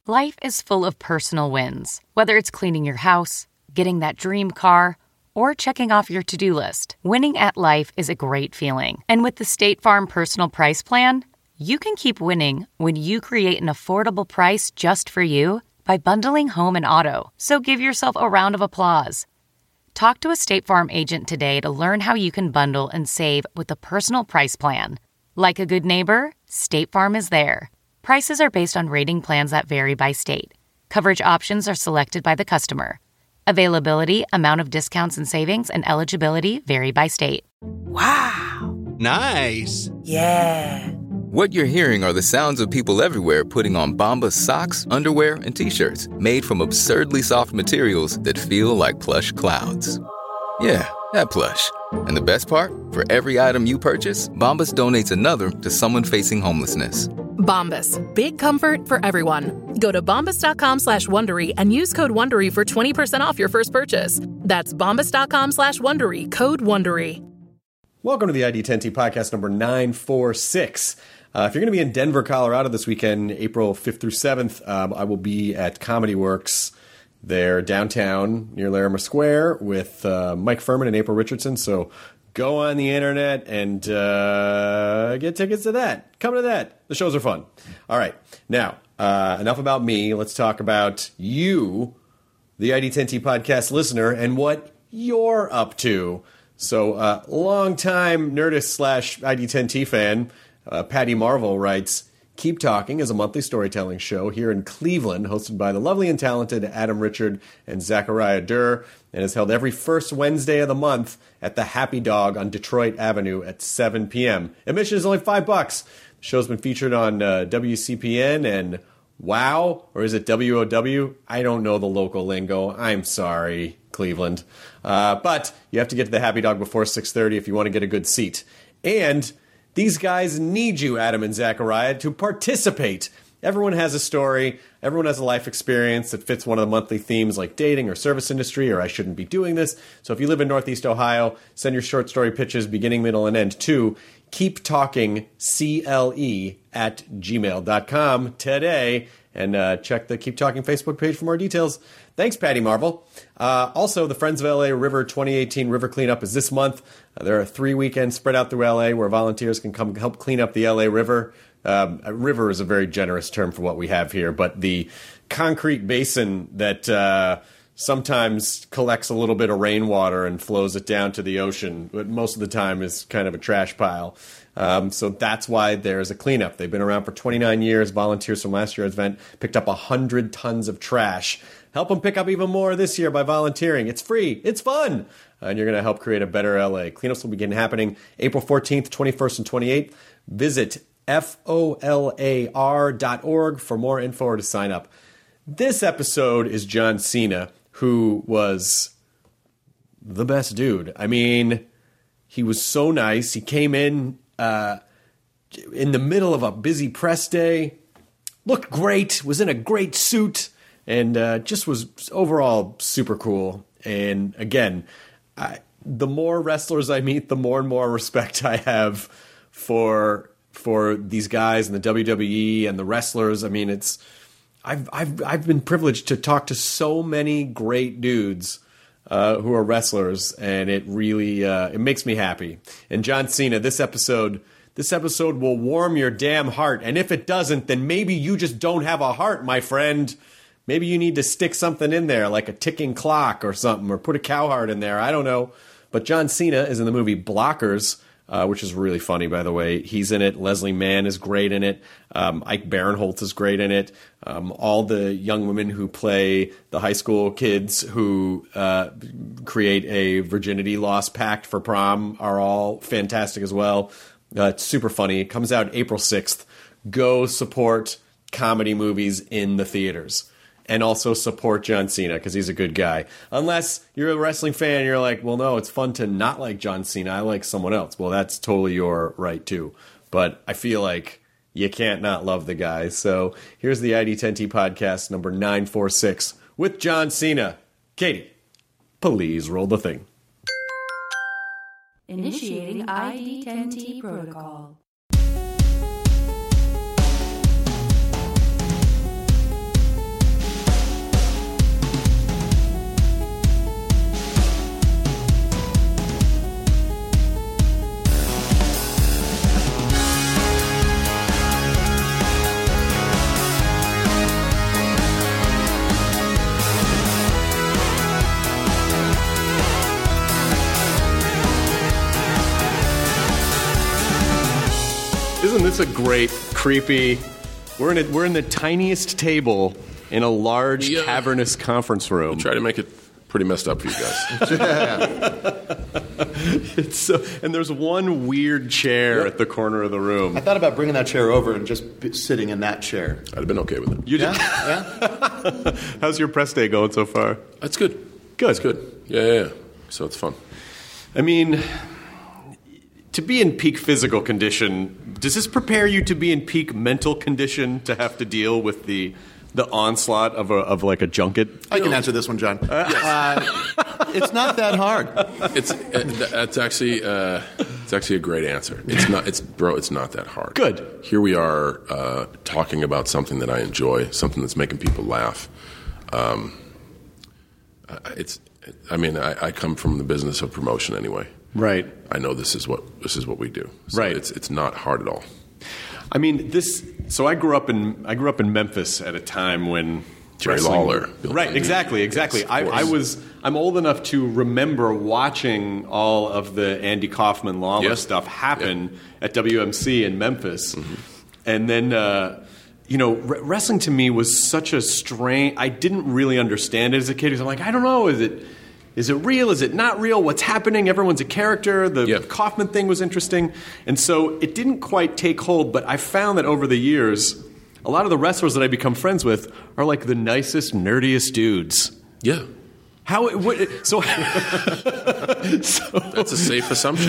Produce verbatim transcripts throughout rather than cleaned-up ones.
Life is full of personal wins, whether it's cleaning your house, getting that dream car, or checking off your to-do list. Winning at life is a great feeling. And with the State Farm Personal Price Plan, you can keep winning when you create an affordable price just for you by bundling home and auto. So give yourself a round of applause. Talk to a State Farm agent today to learn how you can bundle and save with the Personal Price Plan. Like a good neighbor, State Farm is there. Prices are based on rating plans that vary by state. Coverage options are selected by the customer. Availability, amount of discounts and savings, and eligibility vary by state. Wow. Nice. Yeah. What you're hearing are the sounds of people everywhere putting on Bombas socks, underwear, and T-shirts made from absurdly soft materials that feel like plush clouds. Yeah, that plush. And the best part? For every item you purchase, Bombas donates another to someone facing homelessness. Bombas. Big comfort for everyone. Go to bombas.com slash Wondery and use code Wondery for twenty percent off your first purchase. That's bombas.com slash Wondery. Code Wondery. Welcome to the I D ten T podcast number nine forty-six. Uh, if you're going to be in Denver, Colorado this weekend, April fifth through seventh, um, I will be at Comedy Works there downtown near Larimer Square with uh, Mike Furman and April Richardson. So go on the internet and uh, get tickets to that. Come to that. The shows are fun. All right. Now, uh, enough about me. Let's talk about you, the I D ten T podcast listener, and what you're up to. So, uh, longtime Nerdist slash I D ten T fan, uh, Patty Marvel writes, Keep Talking is a monthly storytelling show here in Cleveland, hosted by the lovely and talented Adam Richard and Zachariah Durr, and is held every first Wednesday of the month at the Happy Dog on Detroit Avenue at seven p.m. Admission is only five bucks. The show's been featured on uh, W C P N and WOW, or is it W O W? I don't know the local lingo. I'm sorry, Cleveland. Uh, but you have to get to the Happy Dog before six thirty if you want to get a good seat. And these guys need you, Adam and Zachariah, to participate. Everyone has a story. Everyone has a life experience that fits one of the monthly themes like dating or service industry or I shouldn't be doing this. So if you live in Northeast Ohio, send your short story pitches, beginning, middle, and end to keeptalkingcle at gmail dot com today. And uh, check the Keep Talking Facebook page for more details. Thanks, Patty Marvel. Uh, also, the Friends of L A River twenty eighteen River Cleanup is this month. Uh, there are three weekends spread out through L A where volunteers can come help clean up the L A River. Um, a river is a very generous term for what we have here, but the concrete basin that uh, sometimes collects a little bit of rainwater and flows it down to the ocean, but most of the time is kind of a trash pile. Um, so that's why there's a cleanup. They've been around for twenty-nine years. Volunteers from last year's event picked up one hundred tons of trash. Help them pick up even more this year by volunteering. It's free. It's fun. Uh, and you're going to help create a better L A. Cleanups will begin happening April fourteenth, twenty-first, and twenty-eighth. Visit F O L A R dot org for more info or to sign up. This episode is John Cena, who was the best dude. I mean, he was so nice. He came in uh, in the middle of a busy press day, looked great, was in a great suit, and uh, just was overall super cool. And again, I, the more wrestlers I meet, the more and more respect I have for for these guys in the W W E and the wrestlers. I mean, it's I've I've I've been privileged to talk to so many great dudes uh, who are wrestlers, and it really uh, it makes me happy. And John Cena, this episode this episode will warm your damn heart. And if it doesn't, then maybe you just don't have a heart, my friend. Maybe you need to stick something in there, like a ticking clock or something, or put a cow heart in there. I don't know. But John Cena is in the movie Blockers, uh, which is really funny, by the way. He's in it. Leslie Mann is great in it. Um, Ike Barinholtz is great in it. Um, all the young women who play the high school kids who uh, create a virginity loss pact for prom are all fantastic as well. Uh, it's super funny. It comes out April sixth. Go support comedy movies in the theaters. And also support John Cena, because he's a good guy. Unless you're a wrestling fan and you're like, well, no, it's fun to not like John Cena. I like someone else. Well, that's totally your right, too. But I feel like you can't not love the guy. So here's the I D ten T podcast number nine forty-six with John Cena. Katie, please roll the thing. Initiating I D ten T protocol. is a great, creepy. We're in a, we're in the tiniest table in a large, Yeah. cavernous conference room. Try to make it pretty messed up for you guys. It's so, and there's one weird chair Yep. at the corner of the room. I thought about bringing that chair over and just b- sitting in that chair. I'd have been okay with it. You Yeah, just, yeah. how's your press day going so far? That's good. Good. That's good. Yeah, yeah, yeah. So it's fun. I mean, to be in peak physical condition, does this prepare you to be in peak mental condition to have to deal with the the onslaught of a, of like a junket? I can answer this one, John. Uh, it's not that hard. It's uh, that's actually uh, it's actually a great answer. It's not. It's bro. It's not that hard. Good. Here we are uh, talking about something that I enjoy, something that's making people laugh. Um, uh, it's. I mean, I, I come from the business of promotion anyway. Right. I know this is what this is what we do. So Right. It's it's not hard at all. I mean, this. So I grew up in I grew up in Memphis at a time when Jerry wrestling- Lawler, Bill Right. Clinton. Exactly. Exactly. Yes, of I, I course. was. I'm old enough to remember watching all of the Andy Kaufman Lawler Yeah. stuff happen at W M C in Memphis, Mm-hmm. and then. Uh, You know, re- wrestling to me was such a strange. I didn't really understand it as a kid because I'm like, I don't know, is it, is it real? Is it not real? What's happening? Everyone's a character. The Yeah. Kaufman thing was interesting, and so it didn't quite take hold. But I found that over the years, a lot of the wrestlers that I become friends with are like the nicest, nerdiest dudes. Yeah. How? What, so, That's a safe assumption.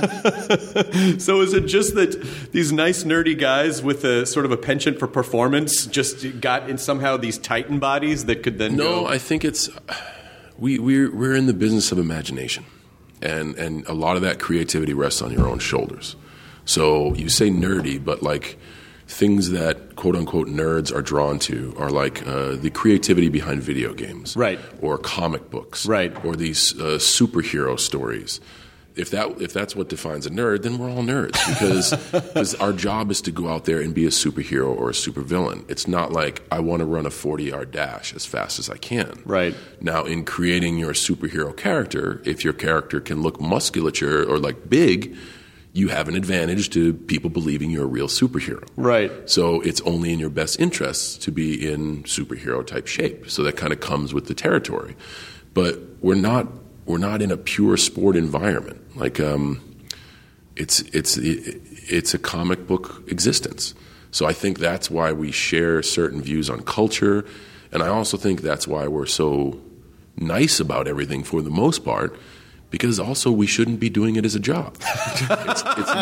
so is it just that these nice, nerdy guys with a sort of a penchant for performance just got in somehow these titan bodies that could then No, go? I think it's we we're we're in the business of imagination, and and a lot of that creativity rests on your own shoulders. So you say nerdy, but like things that quote unquote nerds are drawn to are like uh, the creativity behind video games, Right. or comic books, Right. or these uh, superhero stories. If that if that's what defines a nerd, then we're all nerds because because our job is to go out there and be a superhero or a supervillain. It's not like I want to run a forty-yard dash as fast as I can. Right. Now, in creating your superhero character, if your character can look musculature or like big, you have an advantage to people believing you're a real superhero. Right. So it's only in your best interests to be in superhero type shape. So that kind of comes with the territory. But we're not we're not in a pure sport environment. Like um, it's it's it's a comic book existence. So I think that's why we share certain views on culture, and I also think that's why we're so nice about everything for the most part. Because also we shouldn't be doing it as a job. it's, it's,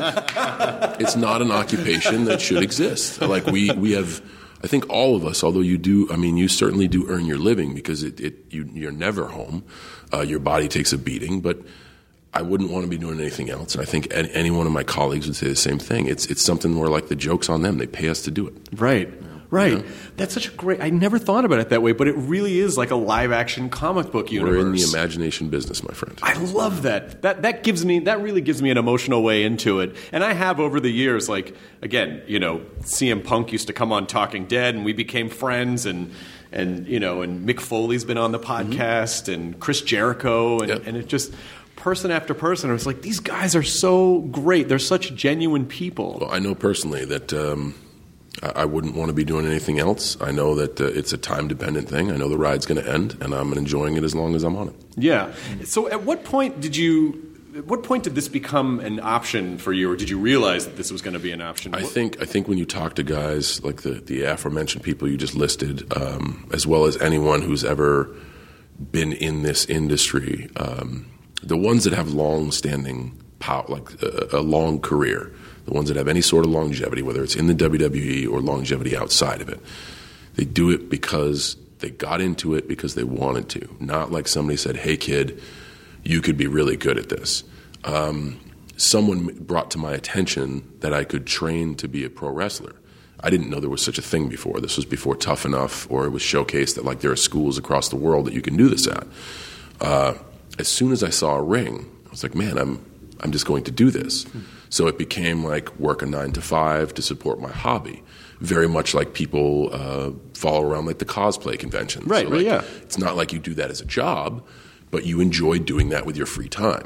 not, it's not an occupation that should exist. Like we, we have, I think all of us, although you do, I mean, you certainly do earn your living because it, it you, you're never home. Uh, your body takes a beating, but I wouldn't want to be doing anything else. And I think any, any one of my colleagues would say the same thing. It's it's something where like the joke's on them. They pay us to do it. Right. Right. Yeah. That's such a great. I never thought about it that way, but it really is like a live action comic book universe. We're in the imagination business, my friend. I love that. That that gives me that really gives me an emotional way into it. And I have over the years, like again, you know, C M Punk used to come on Talking Dead, and we became friends. And and you know, and Mick Foley's been on the podcast, and Chris Jericho, and, Yep. and it just person after person. I was like, these guys are so great. They're such genuine people. Well, I know personally that um, I, I wouldn't want to be doing anything else. I know that uh, it's a time-dependent thing. I know the ride's going to end, and I'm enjoying it as long as I'm on it. Yeah. So at what point did you? At what point did this become an option for you, or did you realize that this was going to be an option? I What- think I think when you talk to guys like the, the aforementioned people you just listed, um, as well as anyone who's ever been in this industry, um, the ones that have long-standing power, like a, a long career, the ones that have any sort of longevity, whether it's in the W W E or longevity outside of it, they do it because they got into it because they wanted to, not like somebody said, "Hey, kid, you could be really good at this." Um, someone brought to my attention that I could train to be a pro wrestler. I didn't know there was such a thing before. This was before Tough Enough, or it was showcased that like there are schools across the world that you can do this at. Uh, as soon as I saw a ring, I was like, man, I'm I'm just going to do this. So it became like work a nine to five to support my hobby. Very much like people uh, follow around like the cosplay conventions. Right, So, right, like, yeah. It's not like you do that as a job, but you enjoy doing that with your free time.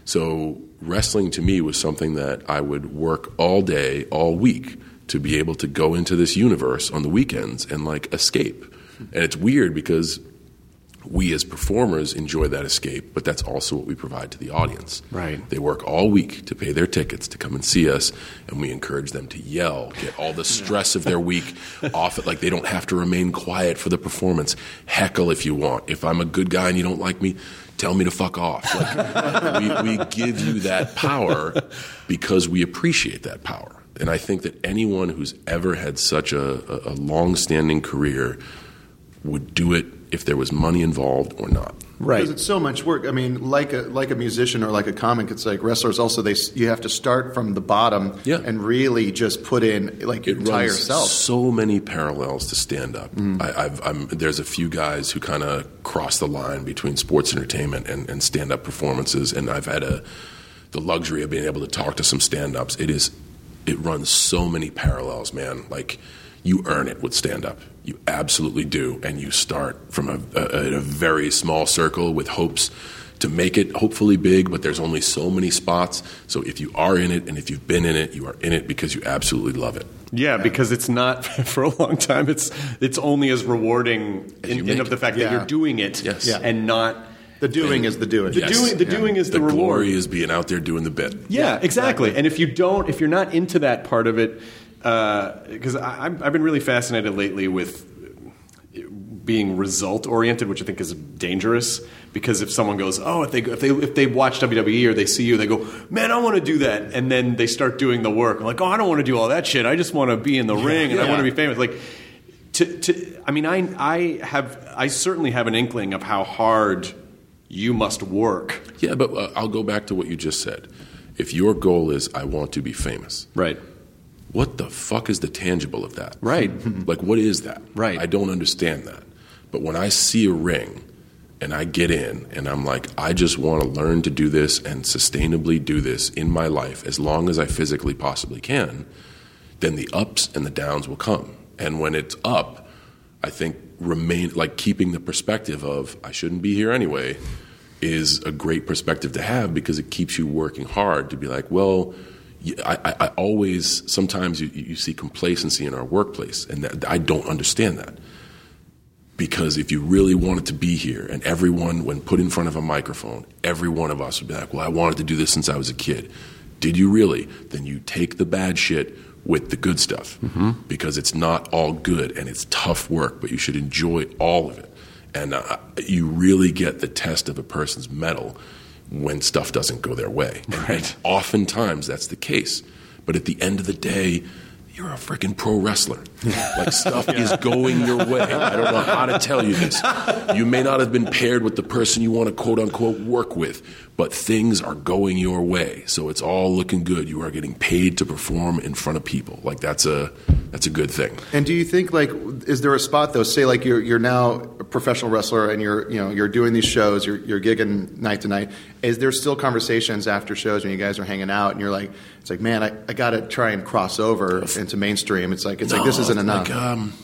So wrestling to me was something that I would work all day, all week to be able to go into this universe on the weekends and like escape. And it's weird because we as performers enjoy that escape, but that's also what we provide to the audience. Right. They work all week to pay their tickets to come and see us, and we encourage them to yell, get all the stress of their week off it. Like they don't have to remain quiet for the performance. Heckle if you want. If I'm a good guy and you don't like me, tell me to fuck off. Like, we, we give you that power because we appreciate that power. And I think that anyone who's ever had such a, a, a long-standing career would do it if there was money involved or not. Right. Because it's so much work. I mean, like a like a musician or like a comic, it's like wrestlers also, they you have to start from the bottom Yeah. and really just put in like your It entire runs self. so many parallels to stand-up. Mm. I, I've, I'm, there's a few guys who kind of cross the line between sports entertainment and, and stand-up performances, and I've had a the luxury of being able to talk to some stand-ups. It is, it runs so many parallels, man. Like, you earn it with stand-up. You absolutely do, and you start from a, a, a very small circle with hopes to make it hopefully big, but there's only so many spots. So if you are in it and if you've been in it, you are in it because you absolutely love it. Yeah, because it's not for a long time. It's it's only as rewarding As you in, make in of the it. fact Yeah. that you're doing it, Yes. Yeah. and not The doing is the doing. the Yes. doing. The Yeah. doing is the, The reward. glory is being out there doing the bit. Yeah, exactly. And if you don't, if you're not into that part of it, because I've I've been really fascinated lately with being result oriented, which I think is dangerous. Because if someone goes, oh, if they if they if they watch W W E or they see you, they go, man, I want to do that, and then they start doing the work. I'm like, oh, I don't want to do all that shit. I just want to be in the ring and I yeah. want to be famous. Like, to to I mean, I I have I certainly have an inkling of how hard you must work. Yeah, but uh, I'll go back to what you just said. If your goal is, I want to be famous, Right. what the fuck is the tangible of that? Right. Like, what is that? Right. I don't understand that. But when I see a ring and I get in and I'm like, I just want to learn to do this and sustainably do this in my life as long as I physically possibly can, then the ups and the downs will come. And when it's up, I think remain like keeping the perspective of I shouldn't be here anyway is a great perspective to have because it keeps you working hard to be like, well, I, I, I always, sometimes you, you see complacency in our workplace, and that, I don't understand that. Because if you really wanted to be here, and everyone, when put in front of a microphone, every one of us would be like, well, I wanted to do this since I was a kid. Did you really? Then you take the bad shit with the good stuff. Mm-hmm. Because it's not all good, and it's tough work, but you should enjoy all of it. And uh, you really get the test of a person's mettle when stuff doesn't go their way. And, and oftentimes that's the case. But at the end of the day, you're a freaking pro wrestler. Like, stuff is going your way. I don't know how to tell you this. You may not have been paired with the person you want to quote-unquote work with, but things are going your way. So it's all looking good. You are getting paid to perform in front of people. Like, that's a that's a good thing. And do you think, like, is there a spot though? Say, like, you're you're now a professional wrestler and you're you know you're doing these shows, you're you're gigging night to night. Is there still conversations after shows when you guys are hanging out and you're like, it's like, man, I, I got to try and cross over into mainstream. It's like it's No, like this isn't enough. Like, um,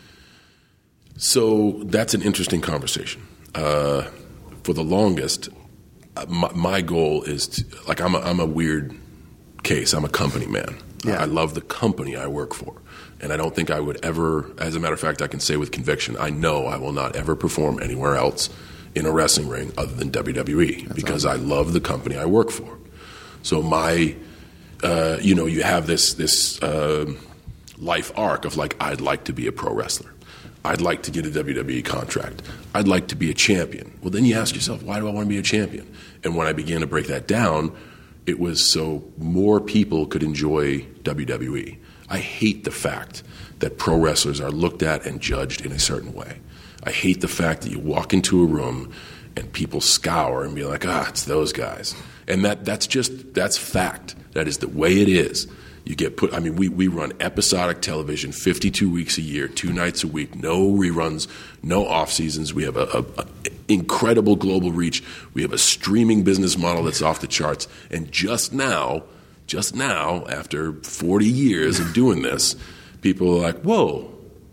so that's an interesting conversation. Uh, for the longest, uh, my, my goal is to, like I'm a, I'm a weird case. I'm a company man. Yeah. I love the company I work for. And I don't think I would ever, as a matter of fact, I can say with conviction, I know I will not ever perform anywhere else in a wrestling ring other than W W E That's because awesome. I love the company I work for. So my, uh, you know, you have this this uh, life arc of like, I'd like to be a pro wrestler. I'd like to get a W W E contract. I'd like to be a champion. Well, then you ask yourself, why do I want to be a champion? And when I began to break that down, it was so more people could enjoy W W E. I hate the fact that pro wrestlers are looked at and judged in a certain way. I hate the fact that you walk into a room and people scour and be like, ah, it's those guys. And that that's just, that's fact. That is the way it is. You get put, I mean, we, we run episodic television fifty-two weeks a year, two nights a week, no reruns, no off seasons. We have a, a, a incredible global reach. We have a streaming business model that's off the charts. And just now, just now, after forty years of doing this, people are like, whoa,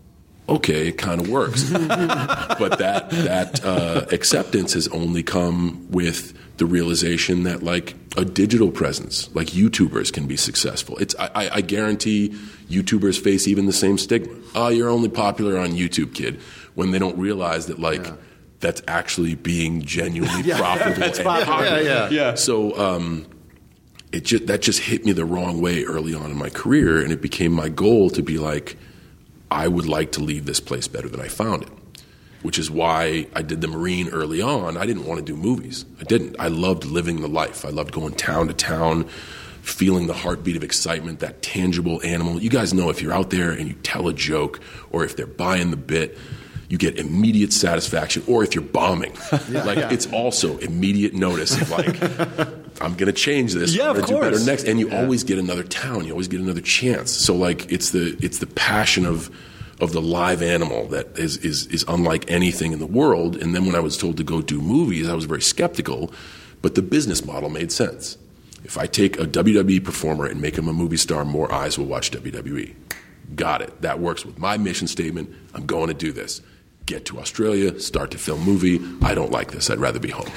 okay, it kind of works. But that that uh, acceptance has only come with the realization that, like, a digital presence, like YouTubers, can be successful. It's I, I guarantee YouTubers face even the same stigma. Oh, you're only popular on YouTube, kid, when they don't realize that, like, yeah. that's actually being genuinely yeah, profitable. and popular. Yeah, yeah, yeah. So um, it just, that just hit me the wrong way early on in my career, and it became my goal to be like, I would like to leave this place better than I found it. Which is why I did the Marine early on. I didn't want to do movies. I didn't. I loved living the life. I loved going town to town, feeling the heartbeat of excitement, that tangible animal. You guys know if you're out there and you tell a joke, or if they're buying the bit, you get immediate satisfaction. Or if you're bombing, yeah, like yeah. it's also immediate notice of like, I'm going to change this. Yeah, I'm of gonna course. do better next. And you yeah. always get another town. You always get another chance. So like, it's the it's the passion of. of the live animal that is, is is unlike anything in the world. And then when I was told to go do movies, I was very skeptical, but the business model made sense. If I take a W W E performer and make him a movie star, more eyes will watch W W E. Got it. That works with my mission statement. I'm going to do this. Get to Australia, start to film movie. I don't like this. I'd rather be home.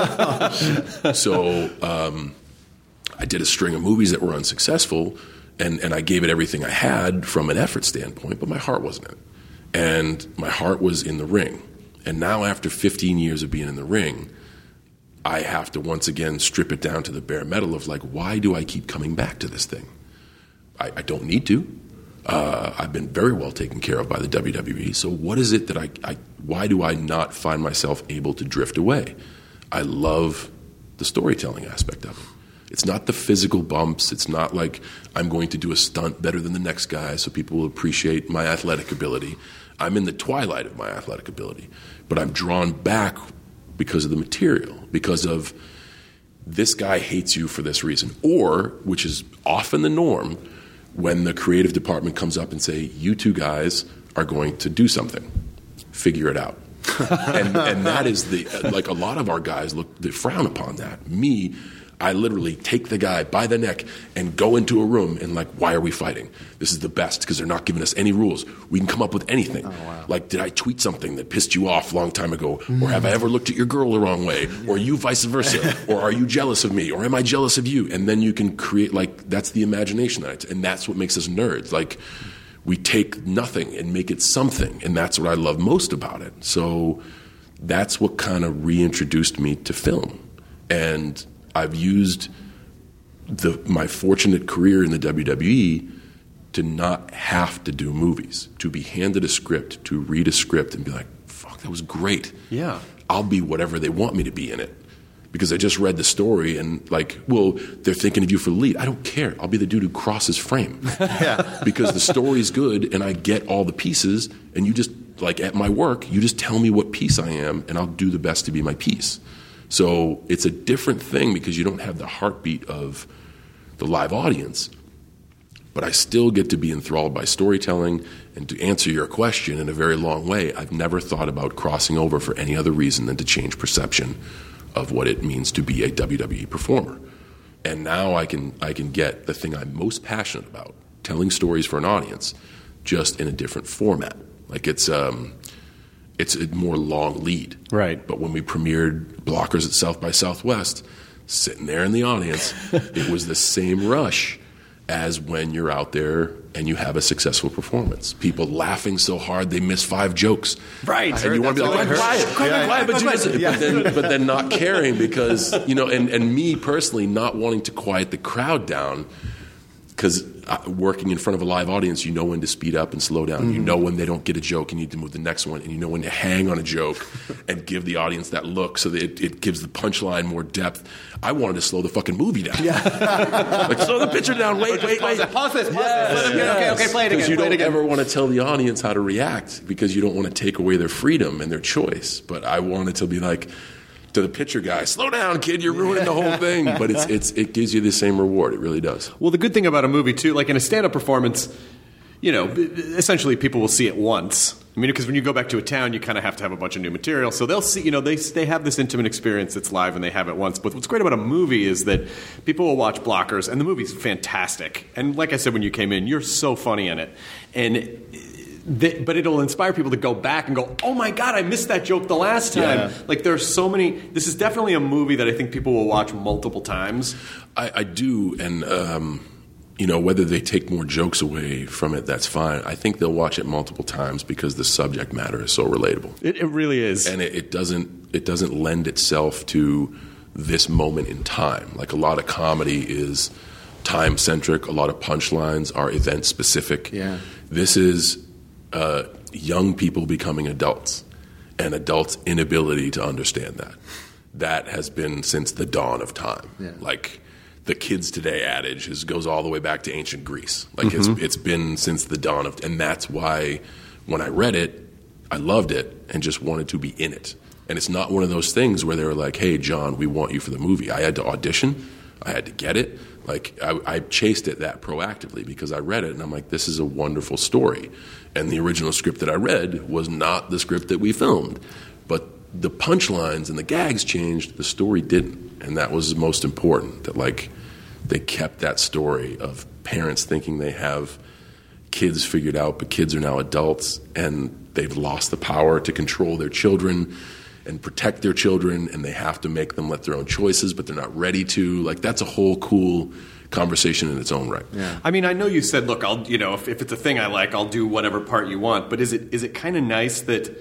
so um, I did a string of movies that were unsuccessful. And, and I gave it everything I had from an effort standpoint, but my heart wasn't in it. And my heart was in the ring. And now after fifteen years of being in the ring, I have to once again strip it down to the bare metal of like, why do I keep coming back to this thing? I, I don't need to. Uh, I've been very well taken care of by the W W E. So what is it that I, I, why do I not find myself able to drift away? I love the storytelling aspect of it. It's not the physical bumps. It's not like I'm going to do a stunt better than the next guy so people will appreciate my athletic ability. I'm in the twilight of my athletic ability. But I'm drawn back because of the material, because of this guy hates you for this reason. Or, which is often the norm, when the creative department comes up and say, you two guys are going to do something. Figure it out. and, and that is the, like a lot of our guys look, they frown upon that. Me, I literally take the guy by the neck and go into a room and like, why are we fighting? This is the best because they're not giving us any rules. We can come up with anything. Oh, wow. Like, did I tweet something that pissed you off a long time ago? Mm. Or have I ever looked at your girl the wrong way? Or you vice versa? Or are you jealous of me? Or am I jealous of you? And then you can create, like, that's the imagination. That and that's what makes us nerds. Like, we take nothing and make it something. And that's what I love most about it. So that's what kind of reintroduced me to film. And I've used the, my fortunate career in the W W E to not have to do movies, to be handed a script, to read a script and be like, fuck, that was great. Yeah. I'll be whatever they want me to be in it. Because I just read the story and like, well, they're thinking of you for the lead. I don't care. I'll be the dude who crosses frame. Yeah. Because the story's good and I get all the pieces and you just, like at my work, you just tell me what piece I am and I'll do the best to be my piece. So it's a different thing because you don't have the heartbeat of the live audience, but I still get to be enthralled by storytelling. And to answer your question in a very long way, I've never thought about crossing over for any other reason than to change perception of what it means to be a W W E performer. And now I can I can get the thing I'm most passionate about, telling stories for an audience, just in a different format. Like it's um, it's a more long lead. Right. But when we premiered Blockers at South by Southwest, sitting there in the audience, it was the same rush as when you're out there and you have a successful performance. People laughing so hard they miss five jokes. Right. And you want to be like, quiet, quiet, Yeah, quiet, yeah. but, you listen. Yeah. but, then, but then not caring because, you know, and, and me personally not wanting to quiet the crowd down because working in front of a live audience, you know when to speed up and slow down. Mm-hmm. You know when they don't get a joke and you need to move to the next one. And you know when to hang on a joke and give the audience that look so that it, it gives the punchline more depth. I wanted to slow the fucking movie down. Yeah. Like, slow the picture down. Wait, wait, wait. Pause this. Pause Yes, this. yes. Okay, okay, play it again. Because you play it don't again. ever want to tell the audience how to react because you don't want to take away their freedom and their choice. But I wanted to be like, to the picture guy, slow down, kid, you're ruining the whole thing. But it's it's it gives you the same reward. It really does. Well, the good thing about a movie, too, like in a stand-up performance, you know, essentially people will see it once. I mean, because when you go back to a town, you kind of have to have a bunch of new material. So they'll see, you know, they they have this intimate experience that's live and they have it once. But what's great about a movie is that people will watch Blockers, and the movie's fantastic. And like I said when you came in, you're so funny in it. And They, but it'll inspire people to go back and go, oh my God, I missed that joke the last time. Yeah. Like there's so many. This is definitely a movie that I think people will watch multiple times. I, I do, and um, you know, whether they take more jokes away from it, that's fine. I think they'll watch it multiple times because the subject matter is so relatable. It, it really is, and it, it doesn't it doesn't lend itself to this moment in time. Like a lot of comedy is time centric. A lot of punchlines are event specific. Yeah. This is uh, young people becoming adults and adults' inability to understand that. That has been since the dawn of time. Yeah. Like the kids today adage is, goes all the way back to ancient Greece. Like Mm-hmm. it's it's been since the dawn of, and that's why when I read it, I loved it and just wanted to be in it. And it's not one of those things where they were like, hey, John, we want you for the movie. I had to audition. I had to get it. Like I, I chased it that proactively because I read it and I'm like, this is a wonderful story. And the original script that I read was not the script that we filmed. But the punchlines and the gags changed. The story didn't. And that was most important, that like they kept that story of parents thinking they have kids figured out, but kids are now adults and they've lost the power to control their children and protect their children, and they have to make them let their own choices, but they're not ready to. Like, that's a whole cool conversation in its own right. Yeah. I mean, I know you said, look, I'll, you know, if, if it's a thing I like, I'll do whatever part you want. But is it is it kind of nice that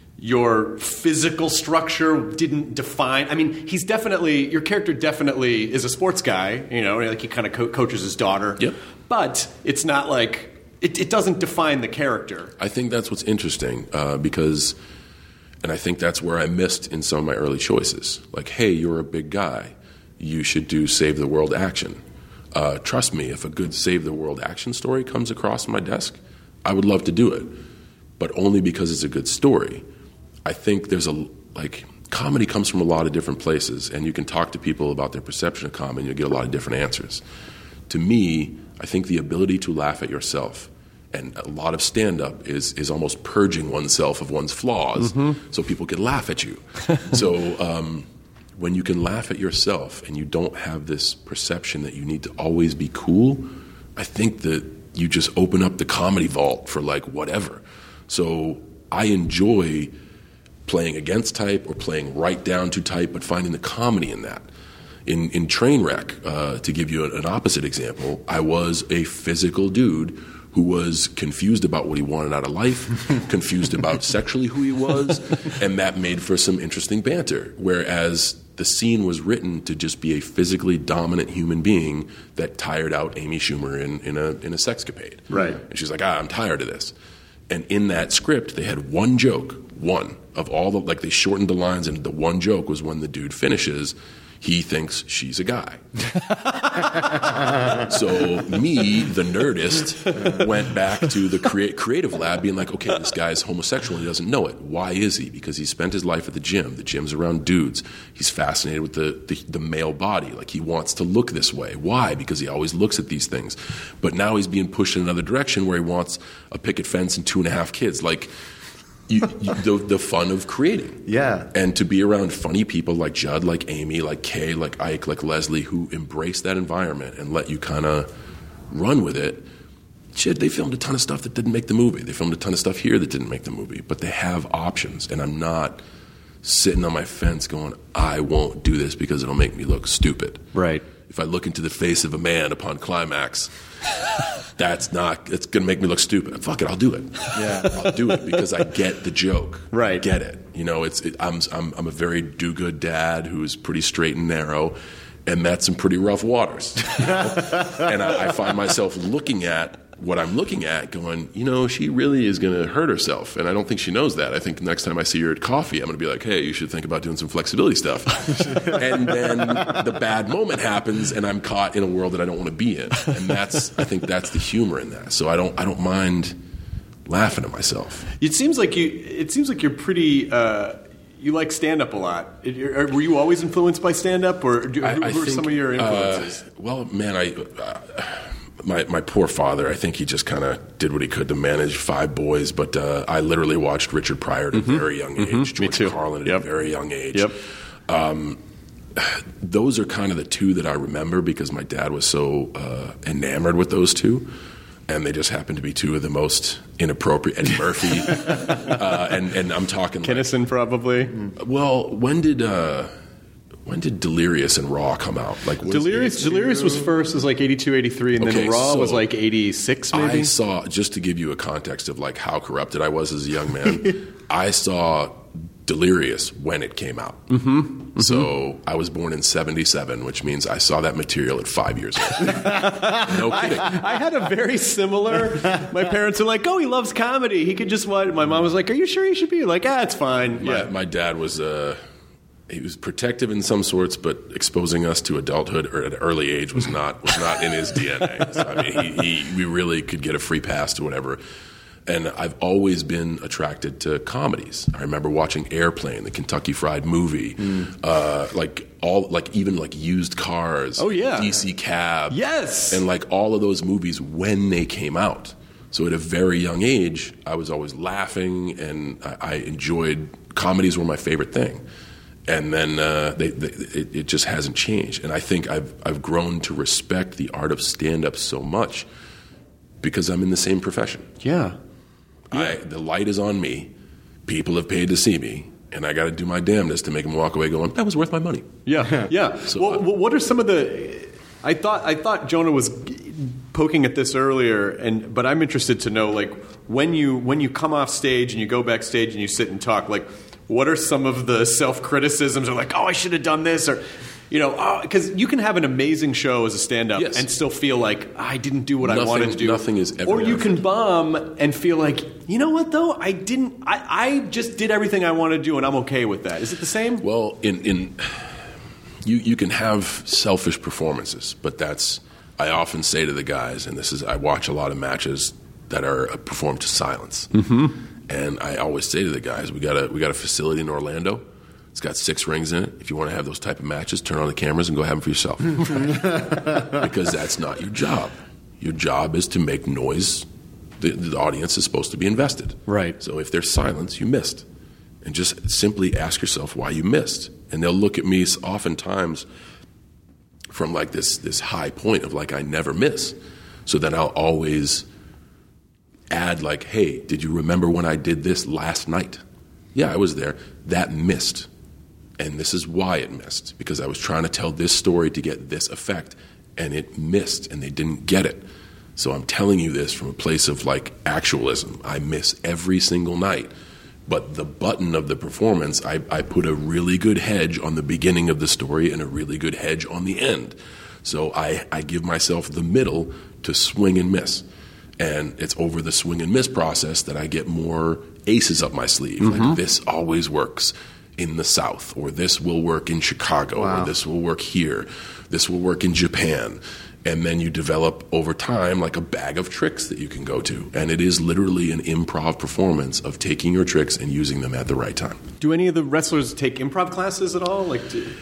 your physical structure didn't define? I mean, he's definitely, your character definitely is a sports guy, you know, like he kind of co- coaches his daughter. Yep. But it's not like, it, it doesn't define the character. I think that's what's interesting uh, because... And I think that's where I missed in some of my early choices. Like, hey, you're a big guy. You should do Save the World action. Uh, trust me, if a good Save the World action story comes across my desk, I would love to do it. But only because it's a good story. I think there's a, like, comedy comes from a lot of different places, and you can talk to people about their perception of comedy, and you'll get a lot of different answers. To me, I think the ability to laugh at yourself, and a lot of stand-up is is almost purging oneself of one's flaws mm-hmm. so people can laugh at you. So um, when you can laugh at yourself and you don't have this perception that you need to always be cool, I think that you just open up the comedy vault for like whatever. So I enjoy playing against type or playing right down to type, but finding the comedy in that. In, in Trainwreck, uh, to give you an, an opposite example, I was a physical dude who was confused about what he wanted out of life, confused about sexually who he was, and that made for some interesting banter. Whereas the scene was written to just be a physically dominant human being that tired out Amy Schumer in, in a in a sexcapade. Right. And she's like, ah, I'm tired of this. And in that script, they had one joke, one, of all the, like they shortened the lines, and the one joke was when the dude finishes, he thinks she's a guy. So me, the nerdist, went back to the crea- creative lab being like, okay, this guy's homosexual and he doesn't know it. Why is he? Because he spent his life at the gym. The gym's around dudes. He's fascinated with the, the, the male body. Like he wants to look this way. Why? Because he always looks at these things. But now he's being pushed in another direction where he wants a picket fence and two and a half kids. Like, You, you, the, the fun of creating. Yeah. And to be around funny people like Judd, like Amy, like Kay, like Ike, like Leslie, who embrace that environment and let you kind of run with it. Shit, they filmed a ton of stuff that didn't make the movie. They filmed a ton of stuff here that didn't make the movie. But they have options. And I'm not sitting on my fence going, I won't do this because it'll make me look stupid. Right. If I look into the face of a man upon climax, that's not, it's going to make me look stupid. Fuck it, I'll do it. Yeah. I'll do it because I get the joke. Right. I get it. You know, it's, it, I'm, I'm, I'm a very do-good dad who's pretty straight and narrow, and that's some pretty rough waters. You know? And I, I find myself looking at what I'm looking at going, you know, she really is going to hurt herself. And I don't think she knows that. I think next time I see her at coffee, I'm going to be like, hey, you should think about doing some flexibility stuff. And then the bad moment happens and I'm caught in a world that I don't want to be in. And that's, I think that's the humor in that. So I don't, I don't mind laughing at myself. It seems like you, it seems like you're pretty, uh, you like stand-up a lot. It, were you always influenced by stand-up, or do, I, who, I who are think, some of your influences? Uh, well, man, I... Uh, My my poor father, I think he just kind of did what he could to manage five boys, but uh, I literally watched Richard Pryor at Mm-hmm. a very young age, Mm-hmm. George Carlin at Yep. a very young age. Yep. Um, those are kind of the two that I remember because my dad was so uh, enamored with those two. and they just happen to be two of the most inappropriate. Eddie Murphy, uh, and and I'm talking Kinnison, like, probably. Well, when did uh, when did Delirious and Raw come out? Like was Delirious, Delirious was first, was like eighty-two, eighty-three, and okay, then Raw so was like eighty-six, maybe. I saw, just to give you a context of like how corrupted I was as a young man, I saw Delirious when it came out. Mm-hmm. Mm-hmm. So I was born in seventy-seven, which means I saw that material at five years old. No kidding. I, I had a very similar. My parents were like, "Oh, he loves comedy. He could just watch." My mom was like, "Are you sure he should be?" Like, "Ah, it's fine." My, yeah. my dad was uh, he was protective in some sorts, but exposing us to adulthood or at an early age was not was not in his D N A. So, I mean, he, he we really could get a free pass to whatever. And I've always been attracted to comedies. I remember watching Airplane, the Kentucky Fried Movie, mm. uh, like all, like even like Used Cars, oh yeah, D C Cab, yes, and like all of those movies when they came out. So at a very young age, I was always laughing, and I, I enjoyed comedies were my favorite thing. And then uh, they, they, it, it just hasn't changed. And I think I've I've grown to respect the art of stand-up so much because I'm in the same profession. Yeah. I, the light is on me. People have paid to see me, and I got to do my damnedest to make them walk away going, that was worth my money. Yeah, yeah. So, well, uh, what are some of the? I thought I thought Jonah was poking at this earlier, and but I'm interested to know, like, when you when you come off stage and you go backstage and you sit and talk, like, what are some of the self criticisms, or like, oh, I should have done this, or. You know, because uh, you can have an amazing show as a stand-up yes. and still feel like, I didn't do what nothing, I wanted to do. Nothing is ever Or you ever. can bomb and feel like, you know what, though? I didn't, I, I just did everything I wanted to do, and I'm okay with that. Is it the same? Well, in, in you, you can have selfish performances, but that's, I often say to the guys, and this is, I watch a lot of matches that are performed to silence. Mm-hmm. And I always say to the guys, we got a, we got a facility in Orlando. It's got six rings in it. If you want to have those type of matches, turn on the cameras and go have them for yourself. Because that's not your job. Your job is to make noise. The, the audience is supposed to be invested. Right. So if there's silence, you missed. And just simply ask yourself why you missed. And they'll look at me oftentimes from like this, this high point of like, I never miss. So then I'll always add like, hey, did you remember when I did this last night? Yeah, I was there. That missed. And this is why it missed, because I was trying to tell this story to get this effect, and it missed, and they didn't get it. So I'm telling you this from a place of like actualism. I miss every single night. But the button of the performance, I, I put a really good hedge on the beginning of the story and a really good hedge on the end. So I, I give myself the middle to swing and miss. And it's over the swing and miss process that I get more aces up my sleeve. Mm-hmm. Like, this always works in the South, or this will work in Chicago, wow. or this will work here, this will work in Japan. And then you develop over time like a bag of tricks that you can go to. And it is literally an improv performance of taking your tricks and using them at the right time. Do any of the wrestlers take improv classes at all? Like, do...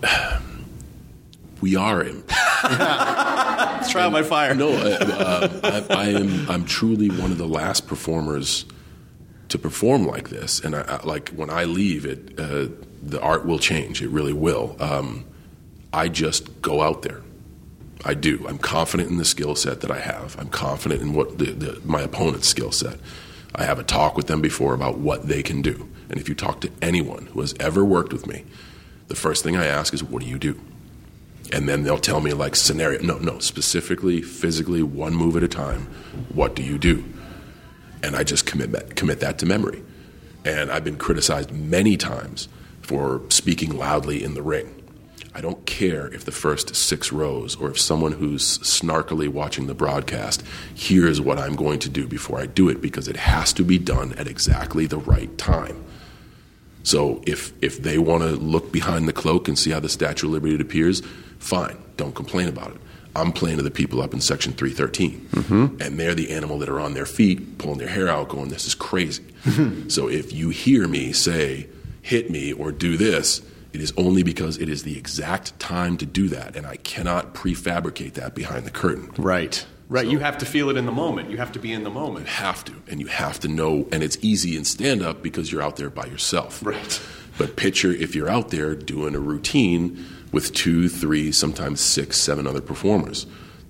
We are in. Let's try out my fire. No, uh, uh, I, I am. I'm truly one of the last performers to perform like this, and I, I, like when I leave, it uh, the art will change. It really will. Um, I just go out there. I do. I'm confident in the skill set that I have. I'm confident in what the, the, my opponent's skill set. I have a talk with them before about what they can do. And if you talk to anyone who has ever worked with me, the first thing I ask is, what do you do? And then they'll tell me like scenario. No, no, specifically, physically, one move at a time. What do you do? And I just commit that, commit that to memory. And I've been criticized many times for speaking loudly in the ring. I don't care if the first six rows or if someone who's snarkily watching the broadcast hears what I'm going to do before I do it, because it has to be done at exactly the right time. So if if they want to look behind the cloak and see how the Statue of Liberty appears, fine, don't complain about it. I'm playing to the people up in Section three thirteen, mm-hmm. and they're the animal that are on their feet, pulling their hair out, going, this is crazy. Mm-hmm. So if you hear me say, hit me or do this, it is only because it is the exact time to do that, and I cannot prefabricate that behind the curtain. Right. Right. So, you have to feel it in the moment. You have to be in the moment. You have to, and you have to know, and it's easy in stand-up because you're out there by yourself. Right. But picture if you're out there doing a routine with two, three, sometimes six, seven other performers.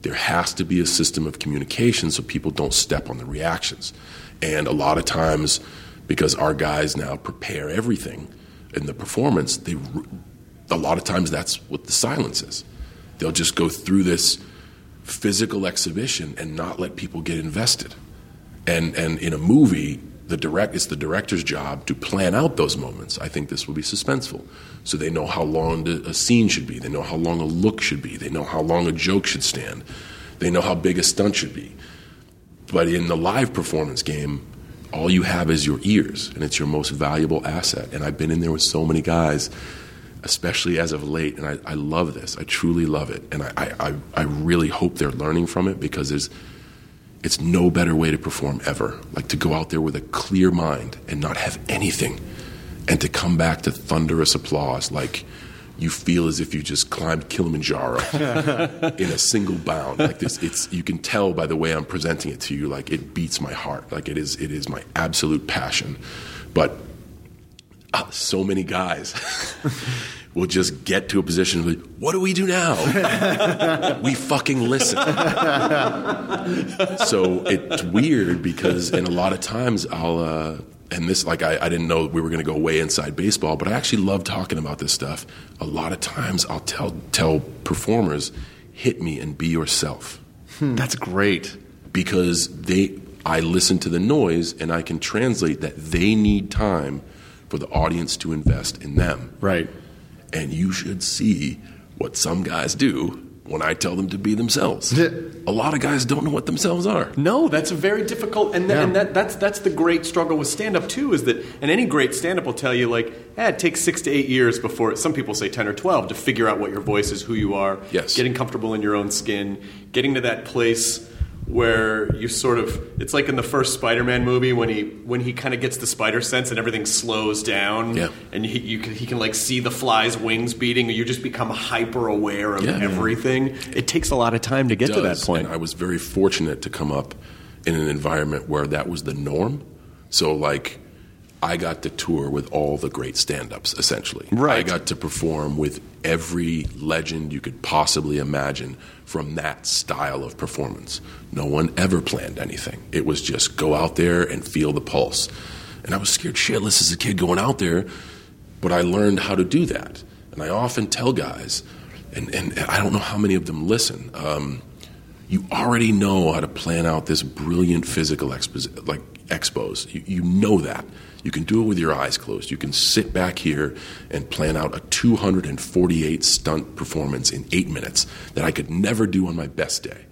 there has to be a system of communication so people don't step on the reactions. And a lot of times, because our guys now prepare everything in the performance, they a lot of times that's what the silence is. They'll just go through this physical exhibition and not let people get invested. And and in a movie, the direct it's the director's job to plan out those moments. I think this will be suspenseful. So they know how long a scene should be. They know how long a look should be. They know how long a joke should stand. They know how big a stunt should be. But in the live performance game, all you have is your ears, and it's your most valuable asset. And I've been in there with so many guys, especially as of late, and I, I love this. I truly love it. And I, I, I really hope they're learning from it, because there's it's no better way to perform ever. Like to go out there with a clear mind and not have anything, and to come back to thunderous applause like you feel as if you just climbed Kilimanjaro in a single bound. Like this, it's you can tell by the way I'm presenting it to you. Like it beats my heart. Like it is, it is my absolute passion. But uh, so many guys will just get to a position of like, what do we do now? We fucking listen. So it's weird because, and a lot of times I'll. Uh, And this, like, I, I didn't know we were going to go way inside baseball, but I actually love talking about this stuff. A lot of times I'll tell tell performers, hit me and be yourself. Hmm. That's great. Because they, I listen to the noise and I can translate that they need time for the audience to invest in them. Right. And you should see what some guys do when I tell them to be themselves. A lot of guys don't know what themselves are. No, that's very difficult, and, th- Yeah. and that, that's that's the great struggle with stand-up too. Is that, and any great stand-up will tell you, like, eh, it takes six to eight years before. Some people say ten or twelve to figure out what your voice is, who you are. Yes. Getting comfortable in your own skin, getting to that place where you sort of, it's like in the first Spider-Man movie when he when he kind of gets the spider sense and everything slows down, Yeah. and he you can, he can like see the fly's wings beating, and you just become hyper aware of Yeah. everything. It takes a lot of time to get to that does, point. And I was very fortunate to come up in an environment where that was the norm. So, like, I got to tour with all the great stand-ups, essentially. Right. I got to perform with every legend you could possibly imagine from that style of performance. No one ever planned anything. It was just go out there and feel the pulse. And I was scared shitless as a kid going out there, but I learned how to do that. And I often tell guys, and, and I don't know how many of them listen, um, you already know how to plan out this brilliant physical expo- like expos. You, you know that. You can do it with your eyes closed. You can sit back here and plan out a two hundred forty-eight stunt performance in eight minutes that I could never do on my best day.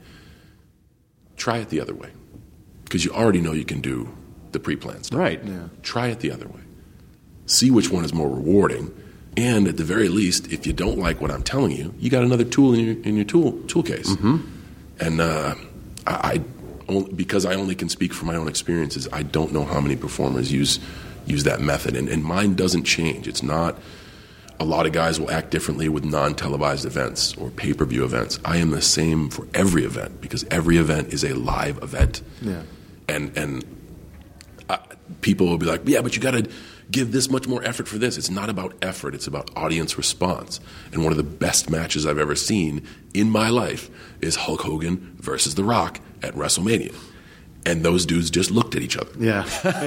Try it the other way, because you already know you can do the pre-planned stuff. Right. Yeah. Try it the other way. See which one is more rewarding, and at the very least, if you don't like what I'm telling you, you got another tool in your in your tool tool case. Mm-hmm. And uh, I, I only, because I only can speak from my own experiences, I don't know how many performers use use that method, and, and mine doesn't change. It's not. A lot of guys will act differently with non-televised events or pay-per-view events. I am the same for every event, because every event is a live event. Yeah. And and uh, people will be like, yeah, but you got to give this much more effort for this. It's not about effort. It's about audience response. And one of the best matches I've ever seen in my life is Hulk Hogan versus The Rock at WrestleMania. And those dudes just looked at each other. Yeah.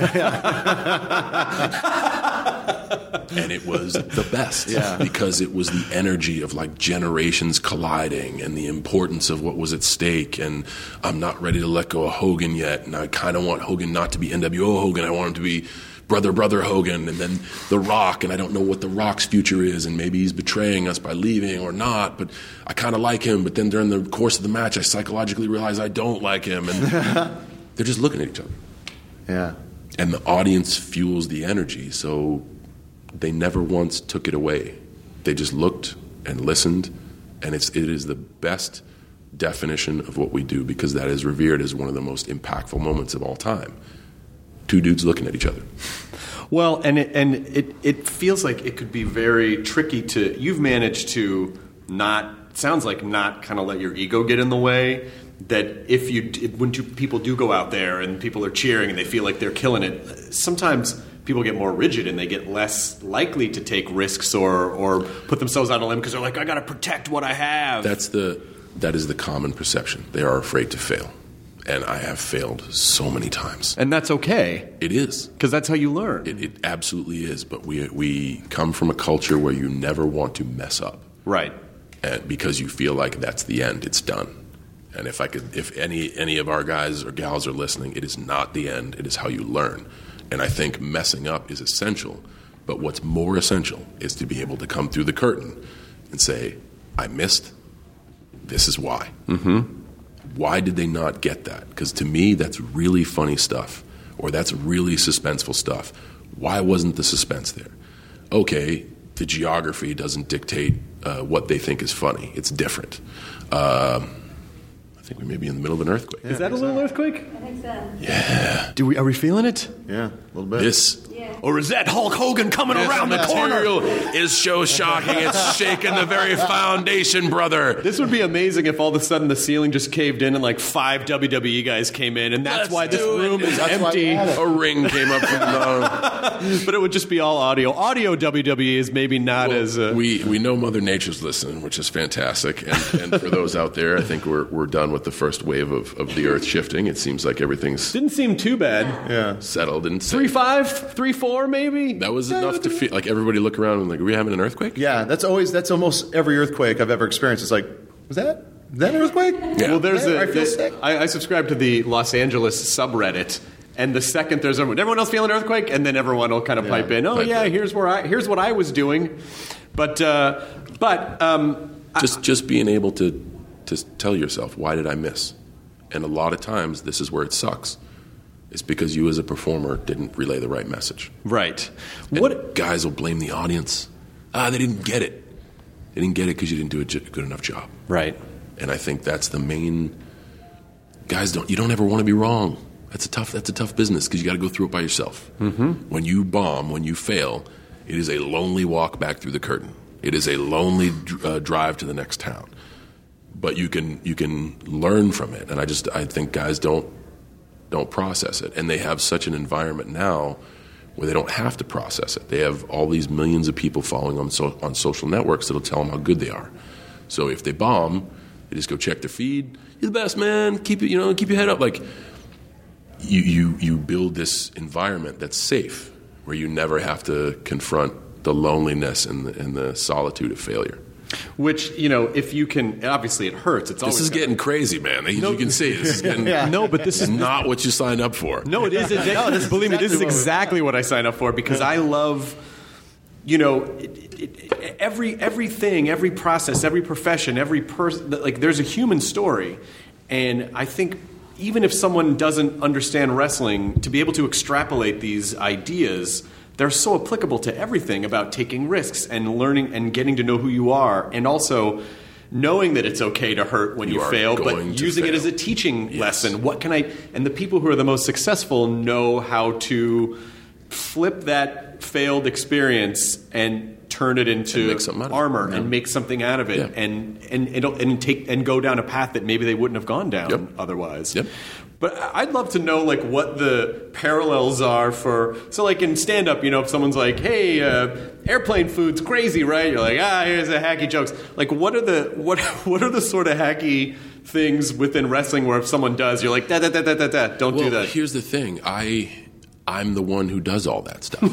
And it was the best. Yeah. Because it was the energy of like generations colliding and the importance of what was at stake. And I'm not ready to let go of Hogan yet. And I kind of want Hogan not to be N W O Hogan. I want him to be Brother, Brother Hogan. And then The Rock. And I don't know what The Rock's future is. And maybe he's betraying us by leaving or not. But I kind of like him. But then during the course of the match, I psychologically realize I don't like him. And they're just looking at each other. Yeah. And the audience fuels the energy, so they never once took it away. They just looked and listened, and it's, it is the best definition of what we do, because that is revered as one of the most impactful moments of all time. Two dudes looking at each other. Well, and it, and it, it feels like it could be very tricky to, you've managed to not, sounds like not kind of let your ego get in the way, that if you, if, when two people do go out there and people are cheering and they feel like they're killing it, sometimes people get more rigid and they get less likely to take risks or, or put themselves on a limb because they're like, I got to protect what I have. That's the that is the common perception. They are afraid to fail. And I have failed so many times. And that's okay. It is. Because that's how you learn. It, it absolutely is. But we we come from a culture where you never want to mess up. Right. And because you feel like that's the end, it's done. And if I could, if any any of our guys or gals are listening, it is not the end. It is how you learn. And I think messing up is essential. But what's more essential is to be able to come through the curtain and say, I missed. This is why. Mm-hmm. Why did they not get that? Because to me, that's really funny stuff, or that's really suspenseful stuff. Why wasn't the suspense there? Okay, the geography doesn't dictate uh, what they think is funny. It's different. Um, I think we may be in the middle of an earthquake. Yeah, is that a little so. earthquake? I think so. Yeah. Do we? Are we feeling it? Yeah, a little bit. This. Or is that Hulk Hogan coming this around the corner? Is show shocking. It's shaking the very foundation, brother. This would be amazing if all of a sudden the ceiling just caved in and like five W W E guys came in, and that's Let's why this room it. is that's empty. A ring came up from the bottom. But it would just be all audio. Audio W W E is maybe not well, as... Uh... We we know Mother Nature's listening, which is fantastic. And, and for those out there, I think we're we're done with the first wave of, of the earth shifting. It seems like everything's... Didn't seem too bad. Yeah. Settled. And three five, three four maybe? That was enough to feel like everybody look around and like, are we having an earthquake? Yeah, that's always that's almost every earthquake I've ever experienced. It's like, was that is that an earthquake? Yeah. Well, there's yeah, a. I feel sick. I, I subscribe to the Los Angeles subreddit, and the second there's everyone, everyone else feeling an earthquake, and then everyone will kind of yeah. pipe in. Oh pipe yeah, in. here's where I here's what I was doing, but uh, but um, just just being able to to tell yourself, why did I miss? And a lot of times this is where it sucks. It's because you as a performer didn't relay the right message. Right. And what guys will blame the audience. Ah, they didn't get it. They didn't get it because you didn't do a good enough job. Right. And I think that's the main. Guys, don't you don't ever want to be wrong. That's a tough. That's a tough business because you got to go through it by yourself. Mm-hmm. When you bomb, when you fail, it is a lonely walk back through the curtain. It is a lonely uh, drive to the next town. But you can you can learn from it, and I just I think guys don't. don't process it. And they have such an environment now where they don't have to process it. They have all these millions of people following them so, on social networks that'll tell them how good they are. So if they bomb, they just go check their feed. You're the best, man. Keep it, you know, keep your head up. Like you, you, you build this environment that's safe where you never have to confront the loneliness and the, and the solitude of failure. Which, you know, if you can, obviously it hurts. It's always This is gonna, getting crazy, man. As no, you can see, this is getting yeah. no, but this is not what you signed up for. No, it is. It, No, this is believe me, this is exactly what we- exactly what I signed up for because I love, you know, it, it, every everything, every process, every profession, every person. Like, there's a human story, and I think even if someone doesn't understand wrestling, to be able to extrapolate these ideas. They're so applicable to everything about taking risks and learning and getting to know who you are, and also knowing that it's okay to hurt when you, You are fail, but going to using it fail. as a teaching Yes. lesson. What can I? And the people who are the most successful know how to flip that failed experience and turn it into And make something out of it. armor Yeah. and make something out of it, Yeah. and and and and take and go down a path that maybe they wouldn't have gone down Yep. otherwise. Yep. But I'd love to know, like, what the parallels are for... So, like, in stand-up, you know, if someone's like, hey, uh, airplane food's crazy, right? You're like, ah, here's the hacky jokes. Like, what are the what what are the sort of hacky things within wrestling where if someone does, you're like, da da da da da da, don't well, do that. Here's the thing. I, I'm the one who does all that stuff.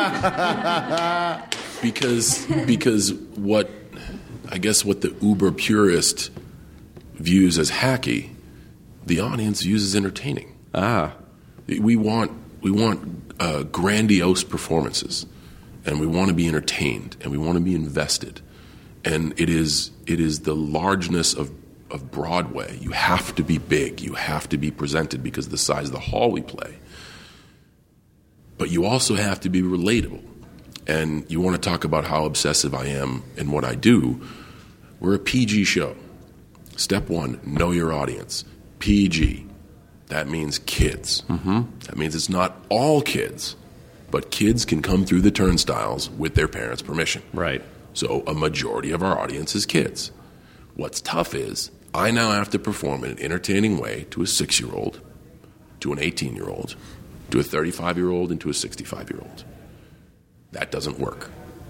because because what, I guess what the uber purist views as hacky, the audience views as entertaining. Ah. We want we want uh, grandiose performances, and we want to be entertained, and we want to be invested. And it is it is the largeness of of Broadway. You have to be big. You have to be presented because of the size of the hall we play. But you also have to be relatable. And you want to talk about how obsessive I am in what I do. We're a P G show. Step one, know your audience. P G. That means kids. Mm-hmm. That means it's not all kids, but kids can come through the turnstiles with their parents' permission. Right. So a majority of our audience is kids. What's tough is I now have to perform in an entertaining way to a six-year-old, to an eighteen-year-old, to a thirty-five-year-old, and to a sixty-five-year-old. That doesn't work.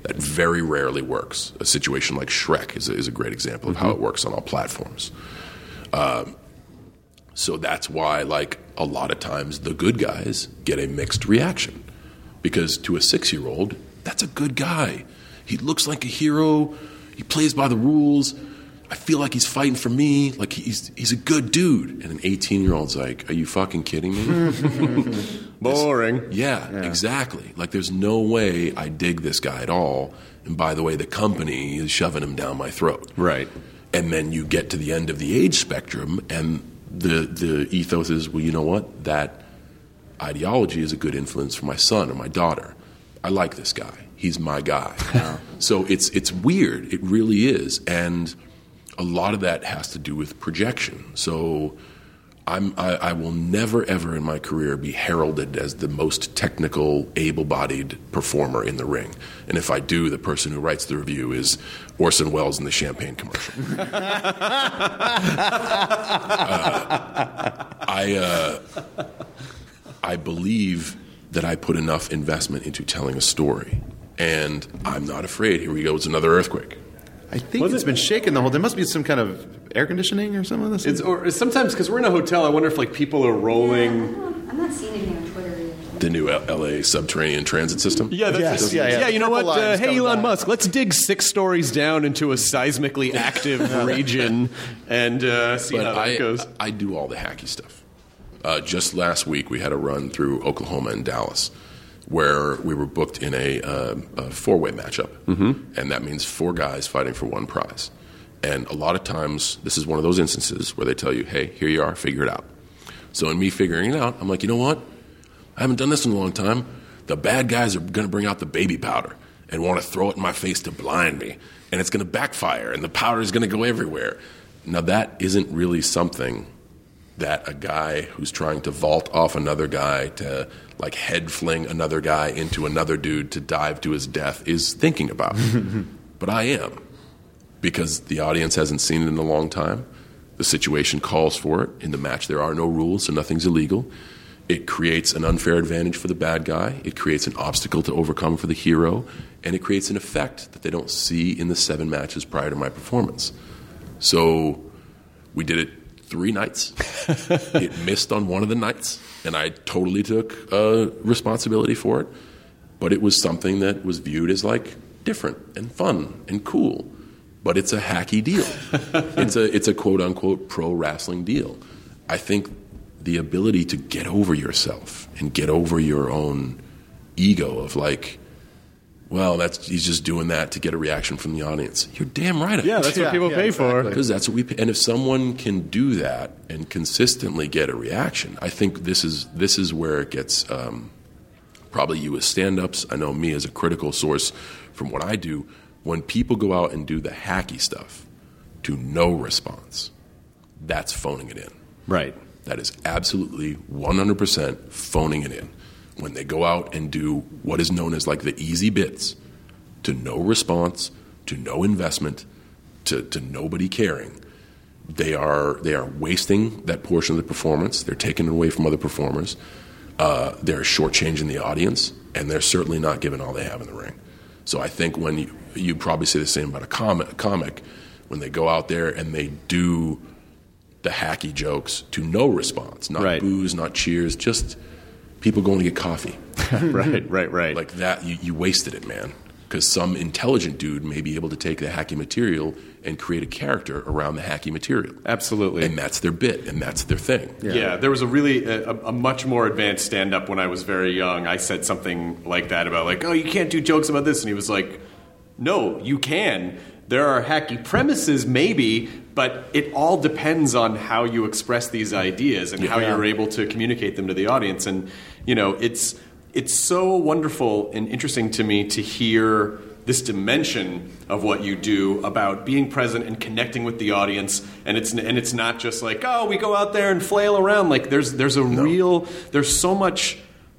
That very rarely works. A situation like Shrek is a, is a great example of how it works on all platforms. Uh, so that's why, like, a lot of times the good guys get a mixed reaction. Because to a six-year-old, that's a good guy. He looks like a hero. He plays by the rules. I feel like he's fighting for me. Like, he's he's a good dude. And an eighteen-year-old's like, are you fucking kidding me? Boring. This, yeah, yeah, exactly. Like, there's no way I dig this guy at all. And by the way, the company is shoving him down my throat. Right. And then you get to the end of the age spectrum, and the the ethos is, well, you know what? That ideology is a good influence for my son or my daughter. I like this guy. He's my guy. Yeah. So it's it's weird. It really is. And a lot of that has to do with projection. So I'm, I, I will never, ever in my career be heralded as the most technical, able-bodied performer in the ring. And if I do, the person who writes the review is Orson Welles in the champagne commercial. uh, I, uh, I believe that I put enough investment into telling a story. And I'm not afraid. Here we go. It's another earthquake. I think Was it's it? been shaking the whole. There must be some kind of air conditioning or something. This It's or sometimes because we're in a hotel, I wonder if like people are rolling. Yeah, I'm not seeing anything on Twitter yet. The new L A subterranean transit system? Yeah, that's Yes, yeah, yeah, yeah. yeah. You know what? Triple Uh, lines hey, coming Elon back. Musk, let's dig six stories down into a seismically active region and uh, see But how that I, goes. I do all the hacky stuff. Uh, just last week, we had a run through Oklahoma and Dallas, where we were booked in a, uh, a four-way matchup, mm-hmm. and that means four guys fighting for one prize. And a lot of times, this is one of those instances where they tell you, hey, here you are, figure it out. So in me figuring it out, I'm like, you know what? I haven't done this in a long time. The bad guys are going to bring out the baby powder and want to throw it in my face to blind me, and it's going to backfire, and the powder is going to go everywhere. Now, that isn't really something that a guy who's trying to vault off another guy to like head fling another guy into another dude to dive to his death is thinking about. But I am, because the audience hasn't seen it in a long time. The situation calls for it. In the match, there are no rules, so nothing's illegal. It creates an unfair advantage for the bad guy. It creates an obstacle to overcome for the hero. And it creates an effect that they don't see in the seven matches prior to my performance. So we did it three nights. It missed on one of the nights, and I totally took uh, responsibility for it. But it was something that was viewed as like different and fun and cool. But it's a hacky deal. It's a it's a quote unquote pro wrestling deal. I think the ability to get over yourself and get over your own ego of like, well, that's he's just doing that to get a reaction from the audience. You're damn right. I Yeah, that's Yeah, what people yeah, pay exactly. for. because that's what we pay. And if someone can do that and consistently get a reaction, I think this is this is where it gets um, probably you as stand-ups. I know me as a critical source from what I do. When people go out and do the hacky stuff to no response, that's phoning it in. Right. That is absolutely one hundred percent phoning it in. When they go out and do what is known as like the easy bits, to no response, to no investment, to, to nobody caring, they are they are wasting that portion of the performance. They're taking it away from other performers. Uh, they're shortchanging the audience, and they're certainly not giving all they have in the ring. So I think when you, you probably say the same about a comic, a comic, when they go out there and they do the hacky jokes to no response, not Right. boos, not cheers, just people going to get coffee. right, right, right. Like that, you, you wasted it, man. Because some intelligent dude may be able to take the hacky material and create a character around the hacky material. Absolutely. And that's their bit, and that's their thing. Yeah. there was a really a, a much more advanced stand-up when I was very young. I said something like that about like, oh, you can't do jokes about this, and he was like, no, you can. There are hacky premises, maybe, but it all depends on how you express these ideas and how Yeah. you're able to communicate them to the audience. And you know, it's it's so wonderful and interesting to me to hear this dimension of what you do about being present and connecting with the audience, and it's and it's not just like, oh, we go out there and flail around. Like there's there's a real there's so much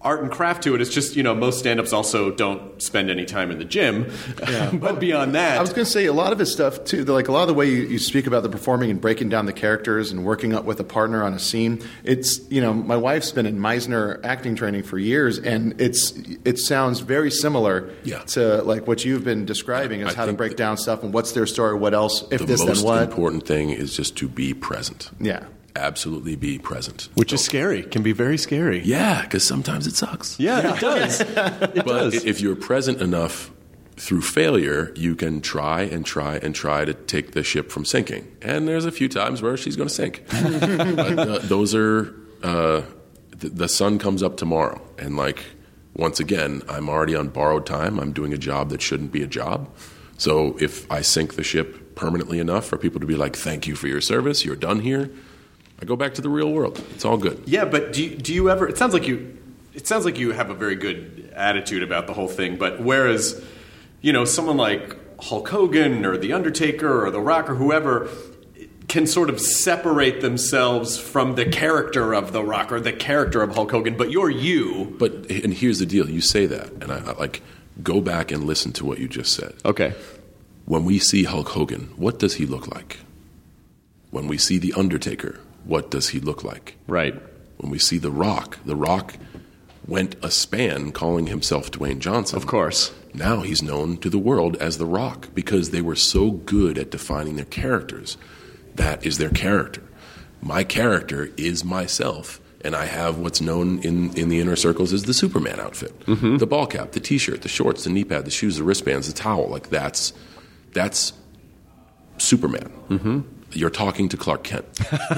art and craft to it. It's just, you know, most stand-ups also don't spend any time in the gym. Yeah. But beyond that... I was going to say, a lot of his stuff, too, like a lot of the way you, you speak about the performing and breaking down the characters and working up with a partner on a scene, it's, you know, my wife's been in Meisner acting training for years, and it's it sounds very similar yeah. to, like, what you've been describing as I how to break down stuff and what's their story, what else, if the this, then what. The most important thing is just to be present. Yeah. Absolutely be present. Which is scary. Can be very scary. Yeah, because sometimes it sucks. Yeah, yeah. it does. it but does. if you're present enough through failure, you can try and try and try to take the ship from sinking. And there's a few times where she's going to sink. but uh, those are, uh, the, the sun comes up tomorrow. And like, once again, I'm already on borrowed time. I'm doing a job that shouldn't be a job. So if I sink the ship permanently enough for people to be like, thank you for your service, you're done here, I go back to the real world. It's all good. Yeah, but do you, do you ever? It sounds like you. It sounds like you have a very good attitude about the whole thing. But whereas, you know, someone like Hulk Hogan or The Undertaker or The Rock or whoever can sort of separate themselves from the character of The Rock or the character of Hulk Hogan, but you're you. But and here's the deal: you say that, and I, I like go back and listen to what you just said. Okay. When we see Hulk Hogan, what does he look like? When we see The Undertaker, what does he look like? Right. When we see The Rock, The Rock went a span calling himself Dwayne Johnson. Of course. Now he's known to the world as The Rock because they were so good at defining their characters. That is their character. My character is myself, and I have what's known in, in the inner circles as the Superman outfit. Mm-hmm. The ball cap, the T-shirt, the shorts, the knee pad, the shoes, the wristbands, the towel. Like that's that's Superman. Mm-hmm. You're talking to Clark Kent.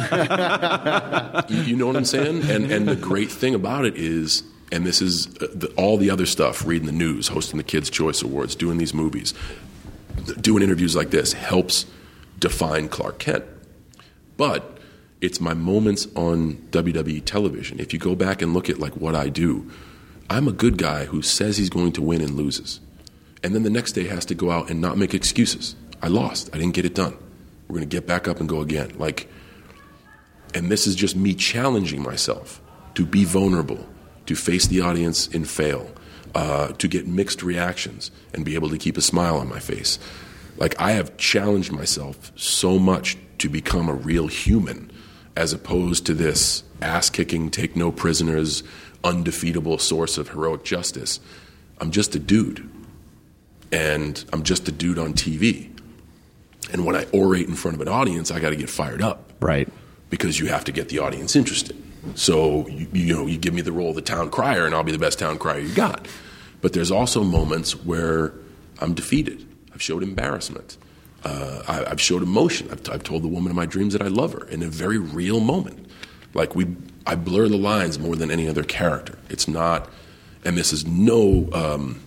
you, you know what I'm saying? And and the great thing about it is, and this is uh, the, all the other stuff, reading the news, hosting the Kids' Choice Awards, doing these movies, doing interviews like this, helps define Clark Kent. But it's my moments on W W E television. If you go back and look at like what I do, I'm a good guy who says he's going to win and loses. And then the next day has to go out and not make excuses. I lost. I didn't get it done. We're going to get back up and go again. Like, and this is just me challenging myself to be vulnerable, to face the audience and fail, uh, to get mixed reactions and be able to keep a smile on my face. Like, I have challenged myself so much to become a real human as opposed to this ass-kicking, take no prisoners, undefeatable source of heroic justice. I'm just a dude. And I'm just a dude on T V. And when I orate in front of an audience, I got to get fired up. Right. Because you have to get the audience interested. So, you, you know, you give me the role of the town crier, and I'll be the best town crier you got. But there's also moments where I'm defeated. I've showed embarrassment. Uh, I, I've showed emotion. I've, I've told the woman of my dreams that I love her in a very real moment. Like, we, I blur the lines more than any other character. It's not, and this is no... Um,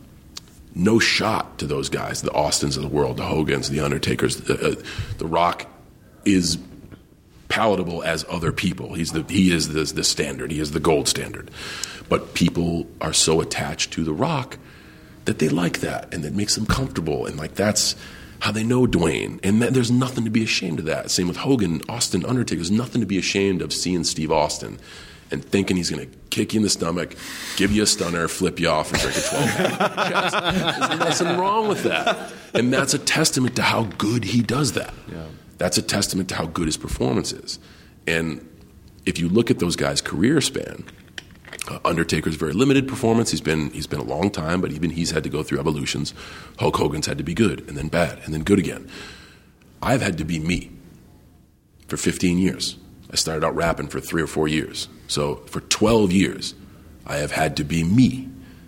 No shot to those guys, the Austins of the world, the Hogans, the Undertakers. The, uh, the Rock is palatable as other people. He's the he is the, the standard. He is the gold standard. But people are so attached to The Rock that they like that, and that makes them comfortable. And like that's how they know Dwayne. And that, there's nothing to be ashamed of that. Same with Hogan, Austin, Undertaker. There's nothing to be ashamed of seeing Steve Austin and thinking he's going to kick you in the stomach, give you a stunner, flip you off, and drink a twelve-pack. There's nothing wrong with that. And that's a testament to how good he does that. Yeah. That's a testament to how good his performance is. And if you look at those guys' career span, uh, Undertaker's very limited performance. He's been he's been a long time, but even he's had to go through evolutions. Hulk Hogan's had to be good, and then bad, and then good again. I've had to be me for fifteen years. I started out rapping for three or four years. So for twelve years, I have had to be me.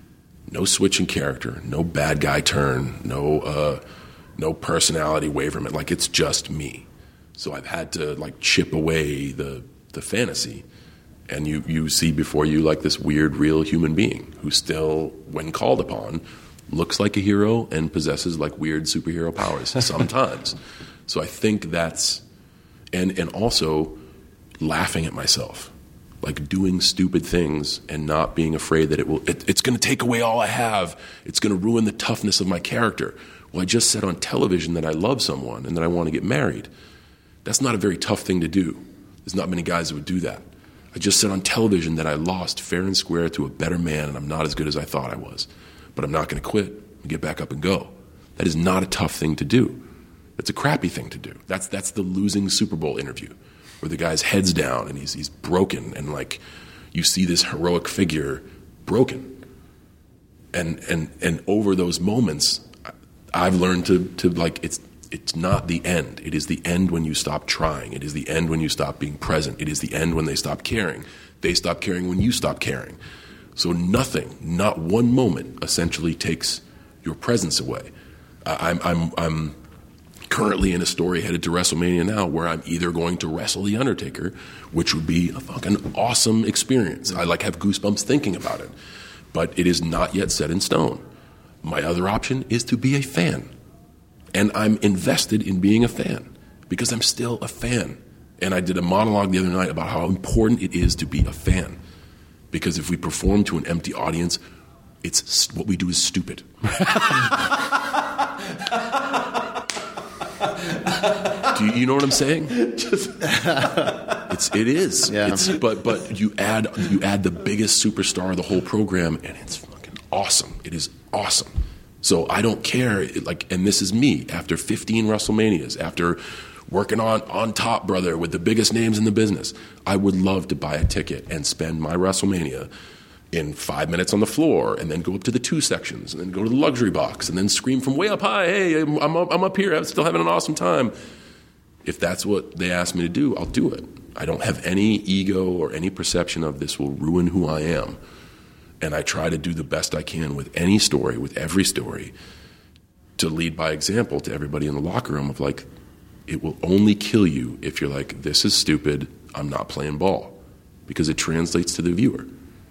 No switch in character, no bad guy turn, no uh, no personality waverment. Like, it's just me. So I've had to, like, chip away the the fantasy. And you, you see before you, like, this weird, real human being who still, when called upon, looks like a hero and possesses, like, weird superhero powers sometimes. So I think that's... And and also... laughing at myself, like doing stupid things and not being afraid that it will, it, it's going to take away all I have. It's going to ruin the toughness of my character. Well, I just said on television that I love someone and that I want to get married. That's not a very tough thing to do. There's not many guys that would do that. I just said on television that I lost fair and square to a better man and I'm not as good as I thought I was. But I'm not going to quit and get back up and go. That is not a tough thing to do. It's a crappy thing to do. That's that's the losing Super Bowl interview where the guy's head's down and he's he's broken and like you see this heroic figure broken. And and and over those moments, I've learned to to like it's it's not the end. It is the end when you stop trying. It is the end when you stop being present. It is the end when they stop caring. They stop caring when you stop caring. So nothing, not one moment, essentially takes your presence away. I'm I'm I'm currently in a story headed to WrestleMania now where I'm either going to wrestle The Undertaker, which would be a fucking awesome experience. I like have goosebumps thinking about it. But it is not yet set in stone. My other option is to be a fan. And I'm invested in being a fan because I'm still a fan. And I did a monologue the other night about how important it is to be a fan. Because if we perform to an empty audience, it's what we do is stupid. Do you, you know what I'm saying? Just, it's it is. Yeah. It's, but but you add you add the biggest superstar of the whole program, and it's fucking awesome. It is awesome. So I don't care. Like, and this is me after fifteen WrestleManias, after working on On Top Brother with the biggest names in the business. I would love to buy a ticket and spend my WrestleMania in five minutes on the floor, and then go up to the two sections, and then go to the luxury box, and then scream from way up high, "Hey, I'm, I'm, up, I'm up here. I'm still having an awesome time." If that's what they ask me to do, I'll do it. I don't have any ego or any perception of this will ruin who I am. And I try to do the best I can with any story, with every story, to lead by example to everybody in the locker room of like, it will only kill you if you're like, this is stupid, I'm not playing ball. Because it translates to the viewer.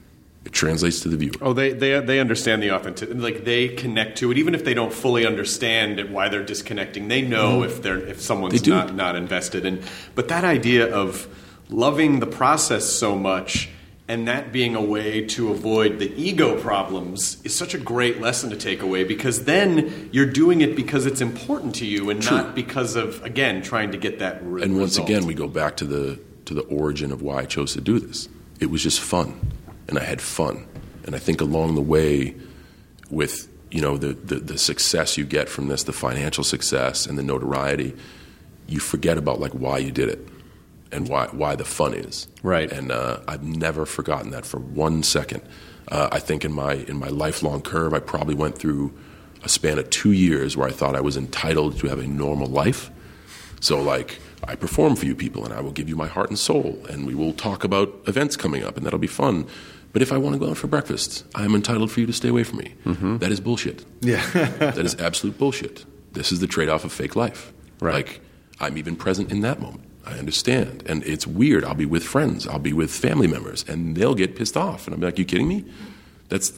It translates to the viewer. Oh, they they they understand the authenticity. Like they connect to it, even if they don't fully understand it, why they're disconnecting. They know mm. if they're if someone's not not invested. And but that idea of loving the process so much and that being a way to avoid the ego problems is such a great lesson to take away, because then you're doing it because it's important to you and True. Not because of, again, trying to get that re- And once result. again, we go back to the to the origin of why I chose to do this. It was just fun. And I had fun. And I think along the way with, you know, the, the, the success you get from this, the financial success and the notoriety, you forget about, like, why you did it and why why the fun is. Right. And uh, I've never forgotten that for one second. Uh, I think in my in my lifelong curve, I probably went through a span of two years where I thought I was entitled to have a normal life. So, like, I perform for you people, and I will give you my heart and soul, and we will talk about events coming up, and that'll be fun. But if I want to go out for breakfast, I am entitled for you to stay away from me. Mm-hmm. That is bullshit. Yeah. That is absolute bullshit. This is the trade-off of fake life. Right. Like, I'm even present in that moment. I understand. And it's weird. I'll be with friends. I'll be with family members, and they'll get pissed off. And I'll be like, you kidding me? That's,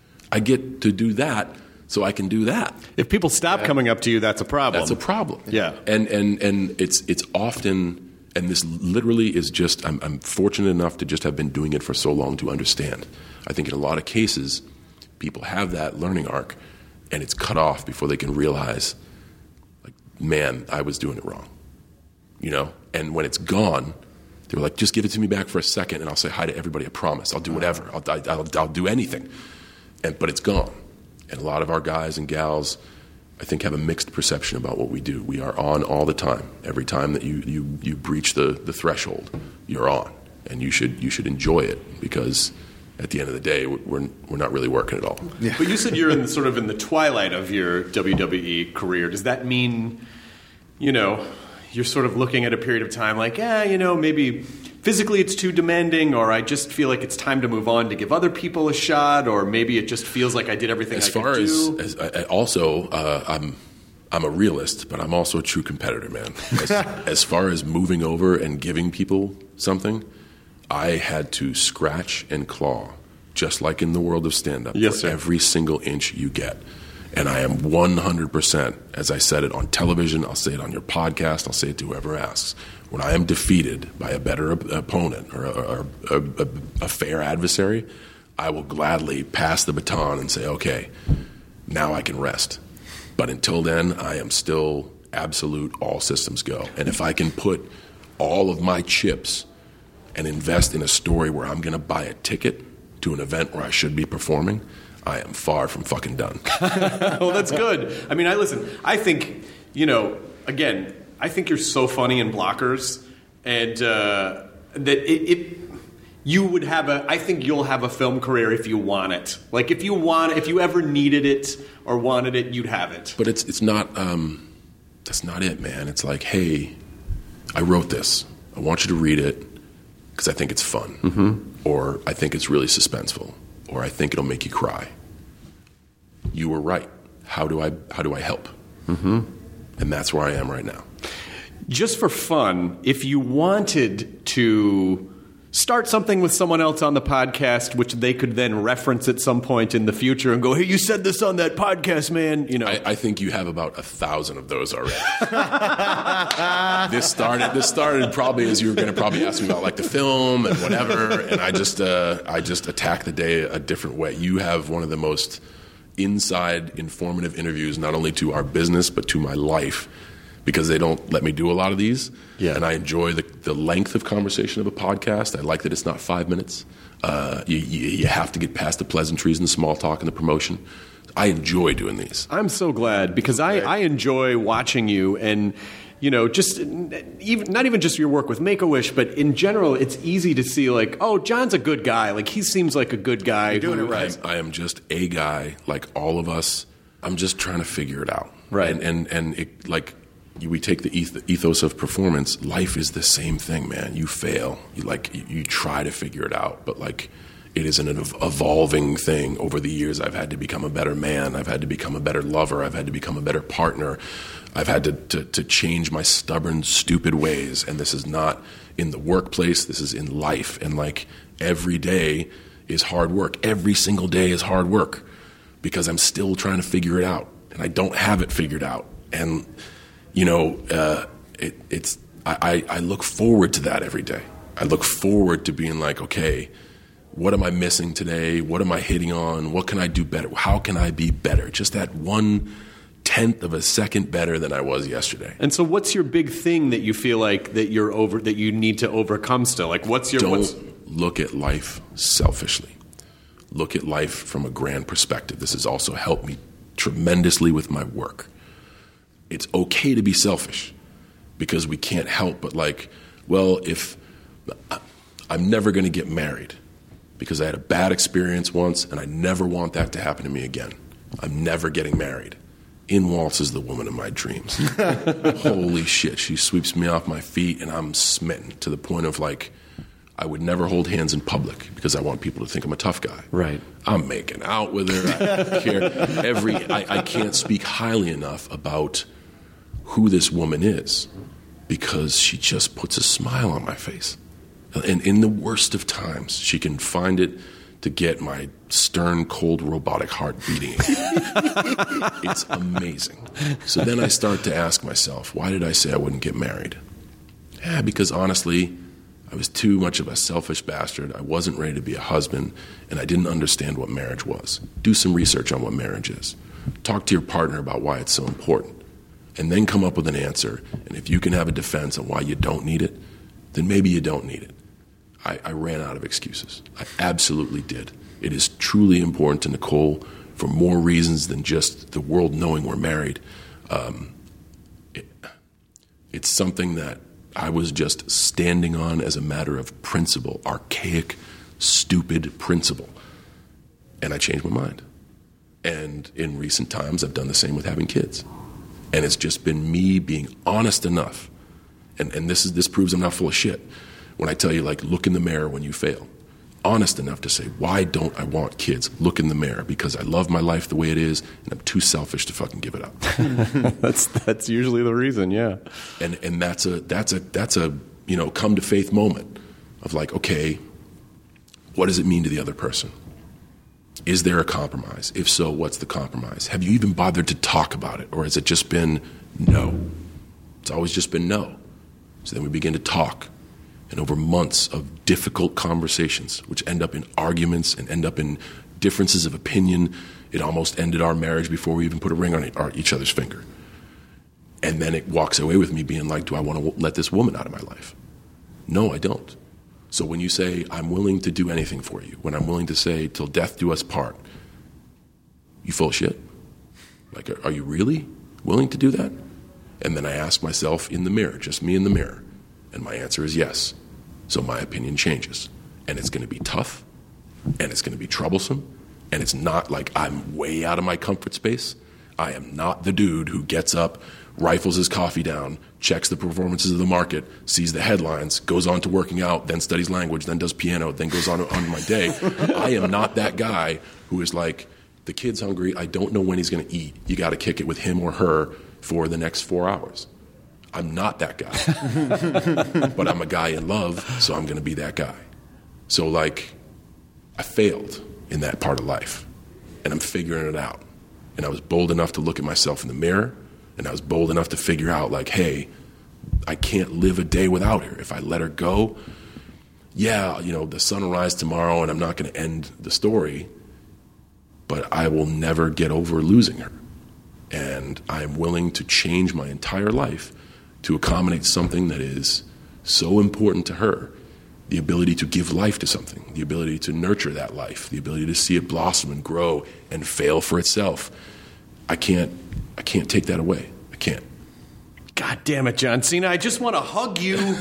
I get to do that so I can do that. If people stop yeah. coming up to you, that's a problem. That's a problem. Yeah. And and and it's it's often, and this literally is just, I'm, I'm fortunate enough to just have been doing it for so long to understand. I think in a lot of cases, people have that learning arc, and it's cut off before they can realize, like, man, I was doing it wrong. You know? And when it's gone, they were like, just give it to me back for a second, and I'll say hi to everybody, I promise. I'll do whatever. I'll, I'll, I'll do anything. And But it's gone. And a lot of our guys and gals, I think, have a mixed perception about what we do. We are on all the time. Every time that you, you, you breach the, the threshold, you're on. And you should you should enjoy it, because at the end of the day, we're we're not really working at all. Yeah. But you said you're in the, sort of in the twilight of your W W E career. Does that mean, you know, you're sort of looking at a period of time like, yeah, you know, maybe physically it's too demanding, or I just feel like it's time to move on to give other people a shot, or maybe it just feels like I did everything as I far could as, do? As I, also, uh, I'm I'm a realist, but I'm also a true competitor, man. As, as far as moving over and giving people something, I had to scratch and claw, just like in the world of stand-up, yes, for sir. every single inch you get. And I am one hundred percent, as I said it on television, I'll say it on your podcast, I'll say it to whoever asks. When I am defeated by a better op- opponent or, a, or a, a, a fair adversary, I will gladly pass the baton and say, okay, now I can rest. But until then, I am still absolute all systems go. And if I can put all of my chips and invest in a story where I'm going to buy a ticket to an event where I should be performing, I am far from fucking done. Well, that's good. I mean, I listen, I think, you know, again, I think you're so funny in Blockers, and uh, that it, it you would have a, I think you'll have a film career if you want it. Like, if you want, if you ever needed it or wanted it, you'd have it. But it's it's not, um, that's not it, man. It's like, hey, I wrote this. I want you to read it because I think it's fun. Mm-hmm. Or I think it's really suspenseful. Or I think it'll make you cry. You were right. How do I, how do I help? Mm-hmm. And that's where I am right now. Just for fun, if you wanted to start something with someone else on the podcast, which they could then reference at some point in the future and go, hey, you said this on that podcast, man. You know, I, I think you have about a thousand of those already. this started. This started probably as you were going to probably ask me about like the film and whatever, and I just uh, I just attacked the day a different way. You have one of the most inside, informative interviews, not only to our business but to my life, because they don't let me do a lot of these. Yeah. And I enjoy the, the length of conversation of a podcast. I like that it's not five minutes. Uh, you, you, you have to get past the pleasantries and the small talk and the promotion. I enjoy doing these. I'm so glad, because I, I enjoy watching you, and, you know, just even not even just your work with Make-A-Wish, but in general, it's easy to see like, oh, John's a good guy. Like, he seems like a good guy. You're doing who it right. has- I am just a guy like all of us. I'm just trying to figure it out. Right. And, and, and it, like, we take the eth- ethos of performance. Life is the same thing, man. You fail. You like you, you try to figure it out, but like it is an ev- evolving thing. Over the years, I've had to become a better man. I've had to become a better lover. I've had to become a better partner. I've had to, to, to change my stubborn, stupid ways. And this is not in the workplace. This is in life. And like every day is hard work. Every single day is hard work because I'm still trying to figure it out, and I don't have it figured out. And You know, uh, it, it's I, I look forward to that every day. I look forward to being like, okay, what am I missing today? What am I hitting on? What can I do better? How can I be better? Just that one tenth of a second better than I was yesterday. And so, what's your big thing that you feel like that you're over that you need to overcome still? Like, what's your Don't what's, look at life selfishly. Look at life from a grand perspective. This has also helped me tremendously with my work. It's okay to be selfish because we can't help but like, well, if I'm never going to get married because I had a bad experience once and I never want that to happen to me again. I'm never getting married. In waltzes the woman of my dreams. Holy shit, she sweeps me off my feet and I'm smitten to the point of like, I would never hold hands in public because I want people to think I'm a tough guy. Right. I'm making out with her. I don't care. Every, I, I can't speak highly enough about who this woman is because she just puts a smile on my face. And in the worst of times, she can find it to get my stern, cold, robotic heart beating. It's amazing. So then I start to ask myself, why did I say I wouldn't get married? Yeah, because honestly, I was too much of a selfish bastard. I wasn't ready to be a husband, and I didn't understand what marriage was. Do some research on what marriage is. Talk to your partner about why it's so important. And then come up with an answer. And if you can have a defense on why you don't need it, then maybe you don't need it. I, I ran out of excuses. I absolutely did. It is truly important to Nicole for more reasons than just the world knowing we're married. Um, it, it's something that I was just standing on as a matter of principle, archaic, stupid principle. And I changed my mind. And in recent times, I've done the same with having kids. And it's just been me being honest enough. And, and this is this proves I'm not full of shit. When I tell you, like, look in the mirror when you fail. Honest enough to say, why don't I want kids? Look in the mirror because I love my life the way it is, and I'm too selfish to fucking give it up. that's that's usually the reason, yeah. And and that's a that's a that's a you know come to faith moment of like, okay, what does it mean to the other person? Is there a compromise? If so, what's the compromise? Have you even bothered to talk about it? Or has it just been no? It's always just been no. So then we begin to talk. And over months of difficult conversations, which end up in arguments and end up in differences of opinion, it almost ended our marriage before we even put a ring on each other's finger. And then it walks away with me being like, do I want to let this woman out of my life? No, I don't. So when you say, I'm willing to do anything for you, when I'm willing to say, till death do us part, you full of shit? Like, are, are you really willing to do that? And then I ask myself in the mirror, just me in the mirror, and my answer is yes. So my opinion changes. And it's going to be tough, and it's going to be troublesome, and it's not like I'm way out of my comfort space. I am not the dude who gets up, rifles his coffee down, checks the performances of the market, sees the headlines, goes on to working out, then studies language, then does piano, then goes on on my day. I am not that guy who is like, the kid's hungry, I don't know when he's going to eat. You got to kick it with him or her for the next four hours. I'm not that guy. But I'm a guy in love, so I'm going to be that guy. So, like, I failed in that part of life, and I'm figuring it out. And I was bold enough to look at myself in the mirror, and I was bold enough to figure out, like, hey, I can't live a day without her. If I let her go, yeah, you know, the sun will rise tomorrow, and I'm not going to end the story, but I will never get over losing her. And I'm willing to change my entire life to accommodate something that is so important to her. The ability to give life to something, the ability to nurture that life, the ability to see it blossom and grow and fail for itself. I can't, I can't take that away. I can't. God damn it, John Cena. I just want to hug you.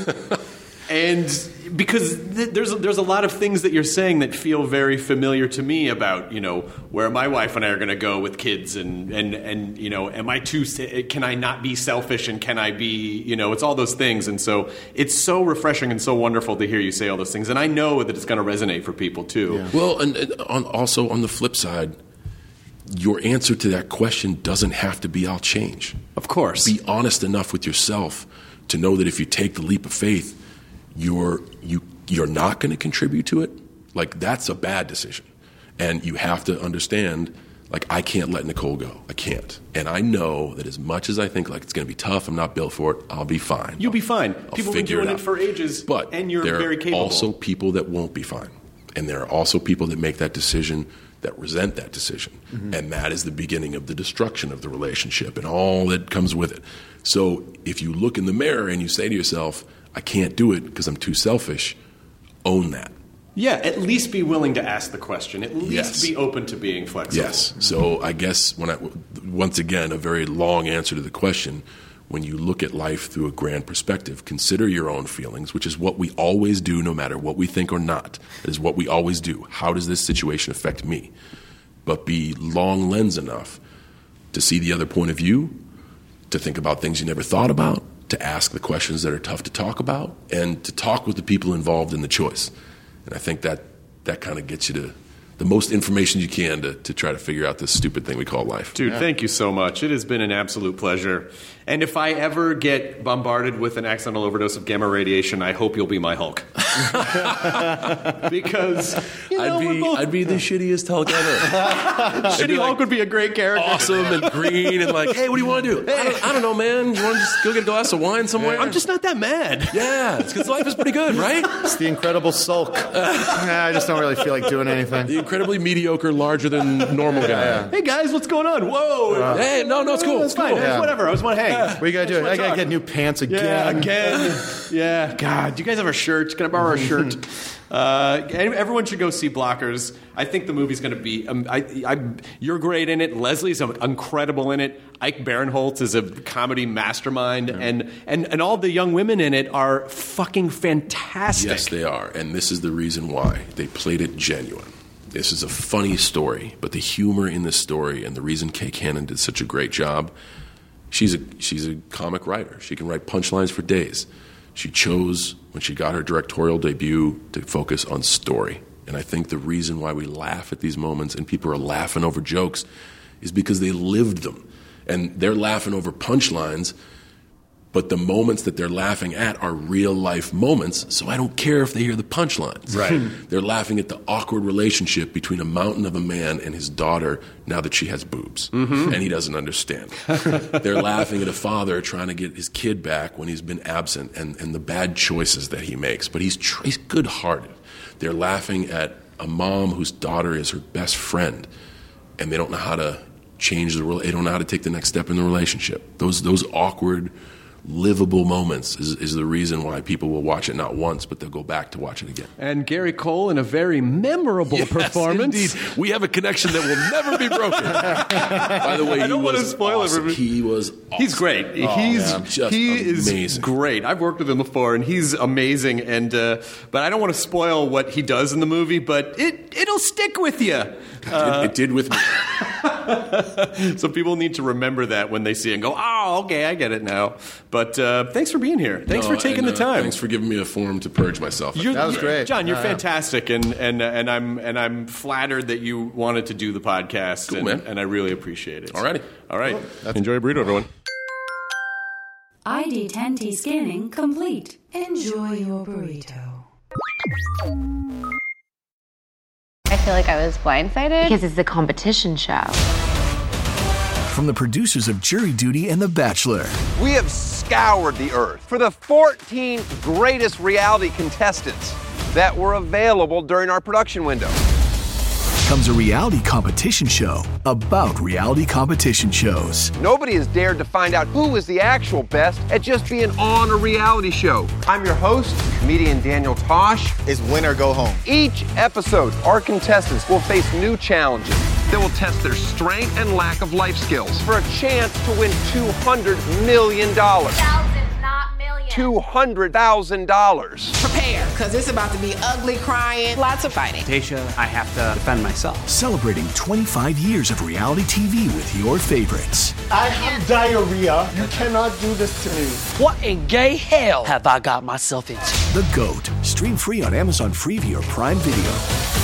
And because th- there's, there's a lot of things that you're saying that feel very familiar to me about, you know, where my wife and I are going to go with kids and, and, and, you know, am I too, can I not be selfish and can I be, you know, it's all those things. And so it's so refreshing and so wonderful to hear you say all those things. And I know that it's going to resonate for people too. Yeah. Well, and, and on, also on the flip side, your answer to that question doesn't have to be, I'll change. Of course. Be honest enough with yourself to know that if you take the leap of faith, you're you you're not going to contribute to it. Like, that's a bad decision. And you have to understand, like, I can't let Nicole go. I can't. And I know that as much as I think, like, it's going to be tough, I'm not built for it, I'll be fine. You'll I'll, be fine. I'll People have been doing it, it for ages, but and you're there very capable. There are also people that won't be fine. And there are also people that make that decision that resent that decision. Mm-hmm. And that is the beginning of the destruction of the relationship and all that comes with it. So if you look in the mirror and you say to yourself, I can't do it because I'm too selfish, own that. Yeah, at least be willing to ask the question. At least yes. be open to being flexible. Yes. So I guess when I, once again, a very long answer to the question, when you look at life through a grand perspective, consider your own feelings, which is what we always do no matter what we think or not. It is what we always do. How does this situation affect me? But be long lens enough to see the other point of view, to think about things you never thought about, to ask the questions that are tough to talk about, and to talk with the people involved in the choice. And I think that that kind of gets you to the most information you can to, to try to figure out this stupid thing we call life. Dude, yeah. Thank you so much. It has been an absolute pleasure. And if I ever get bombarded with an accidental overdose of gamma radiation, I hope you'll be my Hulk. Because, you know, I'd be both... I'd be the shittiest Hulk ever. Shitty Hulk like, would be a great character. Awesome and green and like, hey, what do you want to do? Hey. I, don't, I don't know, man. You want to just go get a glass of wine somewhere? I'm just not that mad. Yeah, it's because life is pretty good, right? It's the Incredible Sulk. Nah, I just don't really feel like doing anything. The incredibly mediocre, larger than normal guy. Yeah. Hey, guys, what's going on? Whoa. Uh, hey, no, no, it's cool. It's it's fine. cool. Yeah. Whatever. I just want to hang. What you got to do? I got to get new pants again. Yeah, again. Yeah. God, do you guys have a shirt? Can I borrow a shirt? Uh, everyone should go see Blockers. I think the movie's going to be. Um, I, I, you're great in it. Leslie's incredible in it. Ike Barinholtz is a comedy mastermind, yeah. and, and and all the young women in it are fucking fantastic. Yes, they are, and this is the reason why they played it genuine. This is a funny story, but the humor in this story and the reason Kay Cannon did such a great job. She's a she's a comic writer. She can write punchlines for days. She chose, when she got her directorial debut, to focus on story. And I think the reason why we laugh at these moments and people are laughing over jokes is because they lived them. And they're laughing over punchlines, but the moments that they're laughing at are real-life moments, so I don't care if they hear the punchlines. Right. They're laughing at the awkward relationship between a mountain of a man and his daughter now that she has boobs, mm-hmm. and he doesn't understand. They're laughing at a father trying to get his kid back when he's been absent and, and the bad choices that he makes, but he's, tr- he's good-hearted. They're laughing at a mom whose daughter is her best friend, and they don't know how to change the – they don't know how to take the next step in the relationship. Those those awkward – livable moments is, is the reason why people will watch it not once, but they'll go back to watch it again. And Gary Cole in a very memorable yes, performance. Indeed. We have a connection that will never be broken. By the way, I he don't was want to spoil awesome. everybody. He was awesome. He's great. Oh, he's yeah, just he amazing. is great. I've worked with him before, and he's amazing. And uh, but I don't want to spoil what he does in the movie, but it it'll stick with you. Uh, it, it did with me. So people need to remember that when they see it and go, oh, okay, I get it now. But uh, thanks for being here. Thanks No, for taking and, the uh, time. Thanks for giving me a forum to purge myself. You're, that was great, John. You're uh, fantastic, and and and I'm and I'm flattered that you wanted to do the podcast. Cool, and, man. and I really appreciate it. Alrighty. All right. Cool. Enjoy your burrito, everyone. I D ten T scanning complete. Enjoy your burrito. I feel like I was blindsided because it's a competition show. From the producers of Jury Duty and The Bachelor. We have scoured the earth for the fourteen greatest reality contestants that were available during our production window. Comes a reality competition show about reality competition shows. Nobody has dared to find out who is the actual best at just being on a reality show. I'm your host, comedian Daniel Tosh. It's win or go home. Each episode, our contestants will face new challenges that will test their strength and lack of life skills for a chance to win two hundred million dollars. Thousands, not millions. two hundred thousand dollars. Prepare, because it's about to be ugly, crying, lots of fighting. Tasha, I have to defend myself. Celebrating twenty-five years of reality T V with your favorites. I have diarrhea. You cannot do this to me. What in gay hell have I got myself into? The GOAT. Stream free on Amazon Freevee or Prime Video.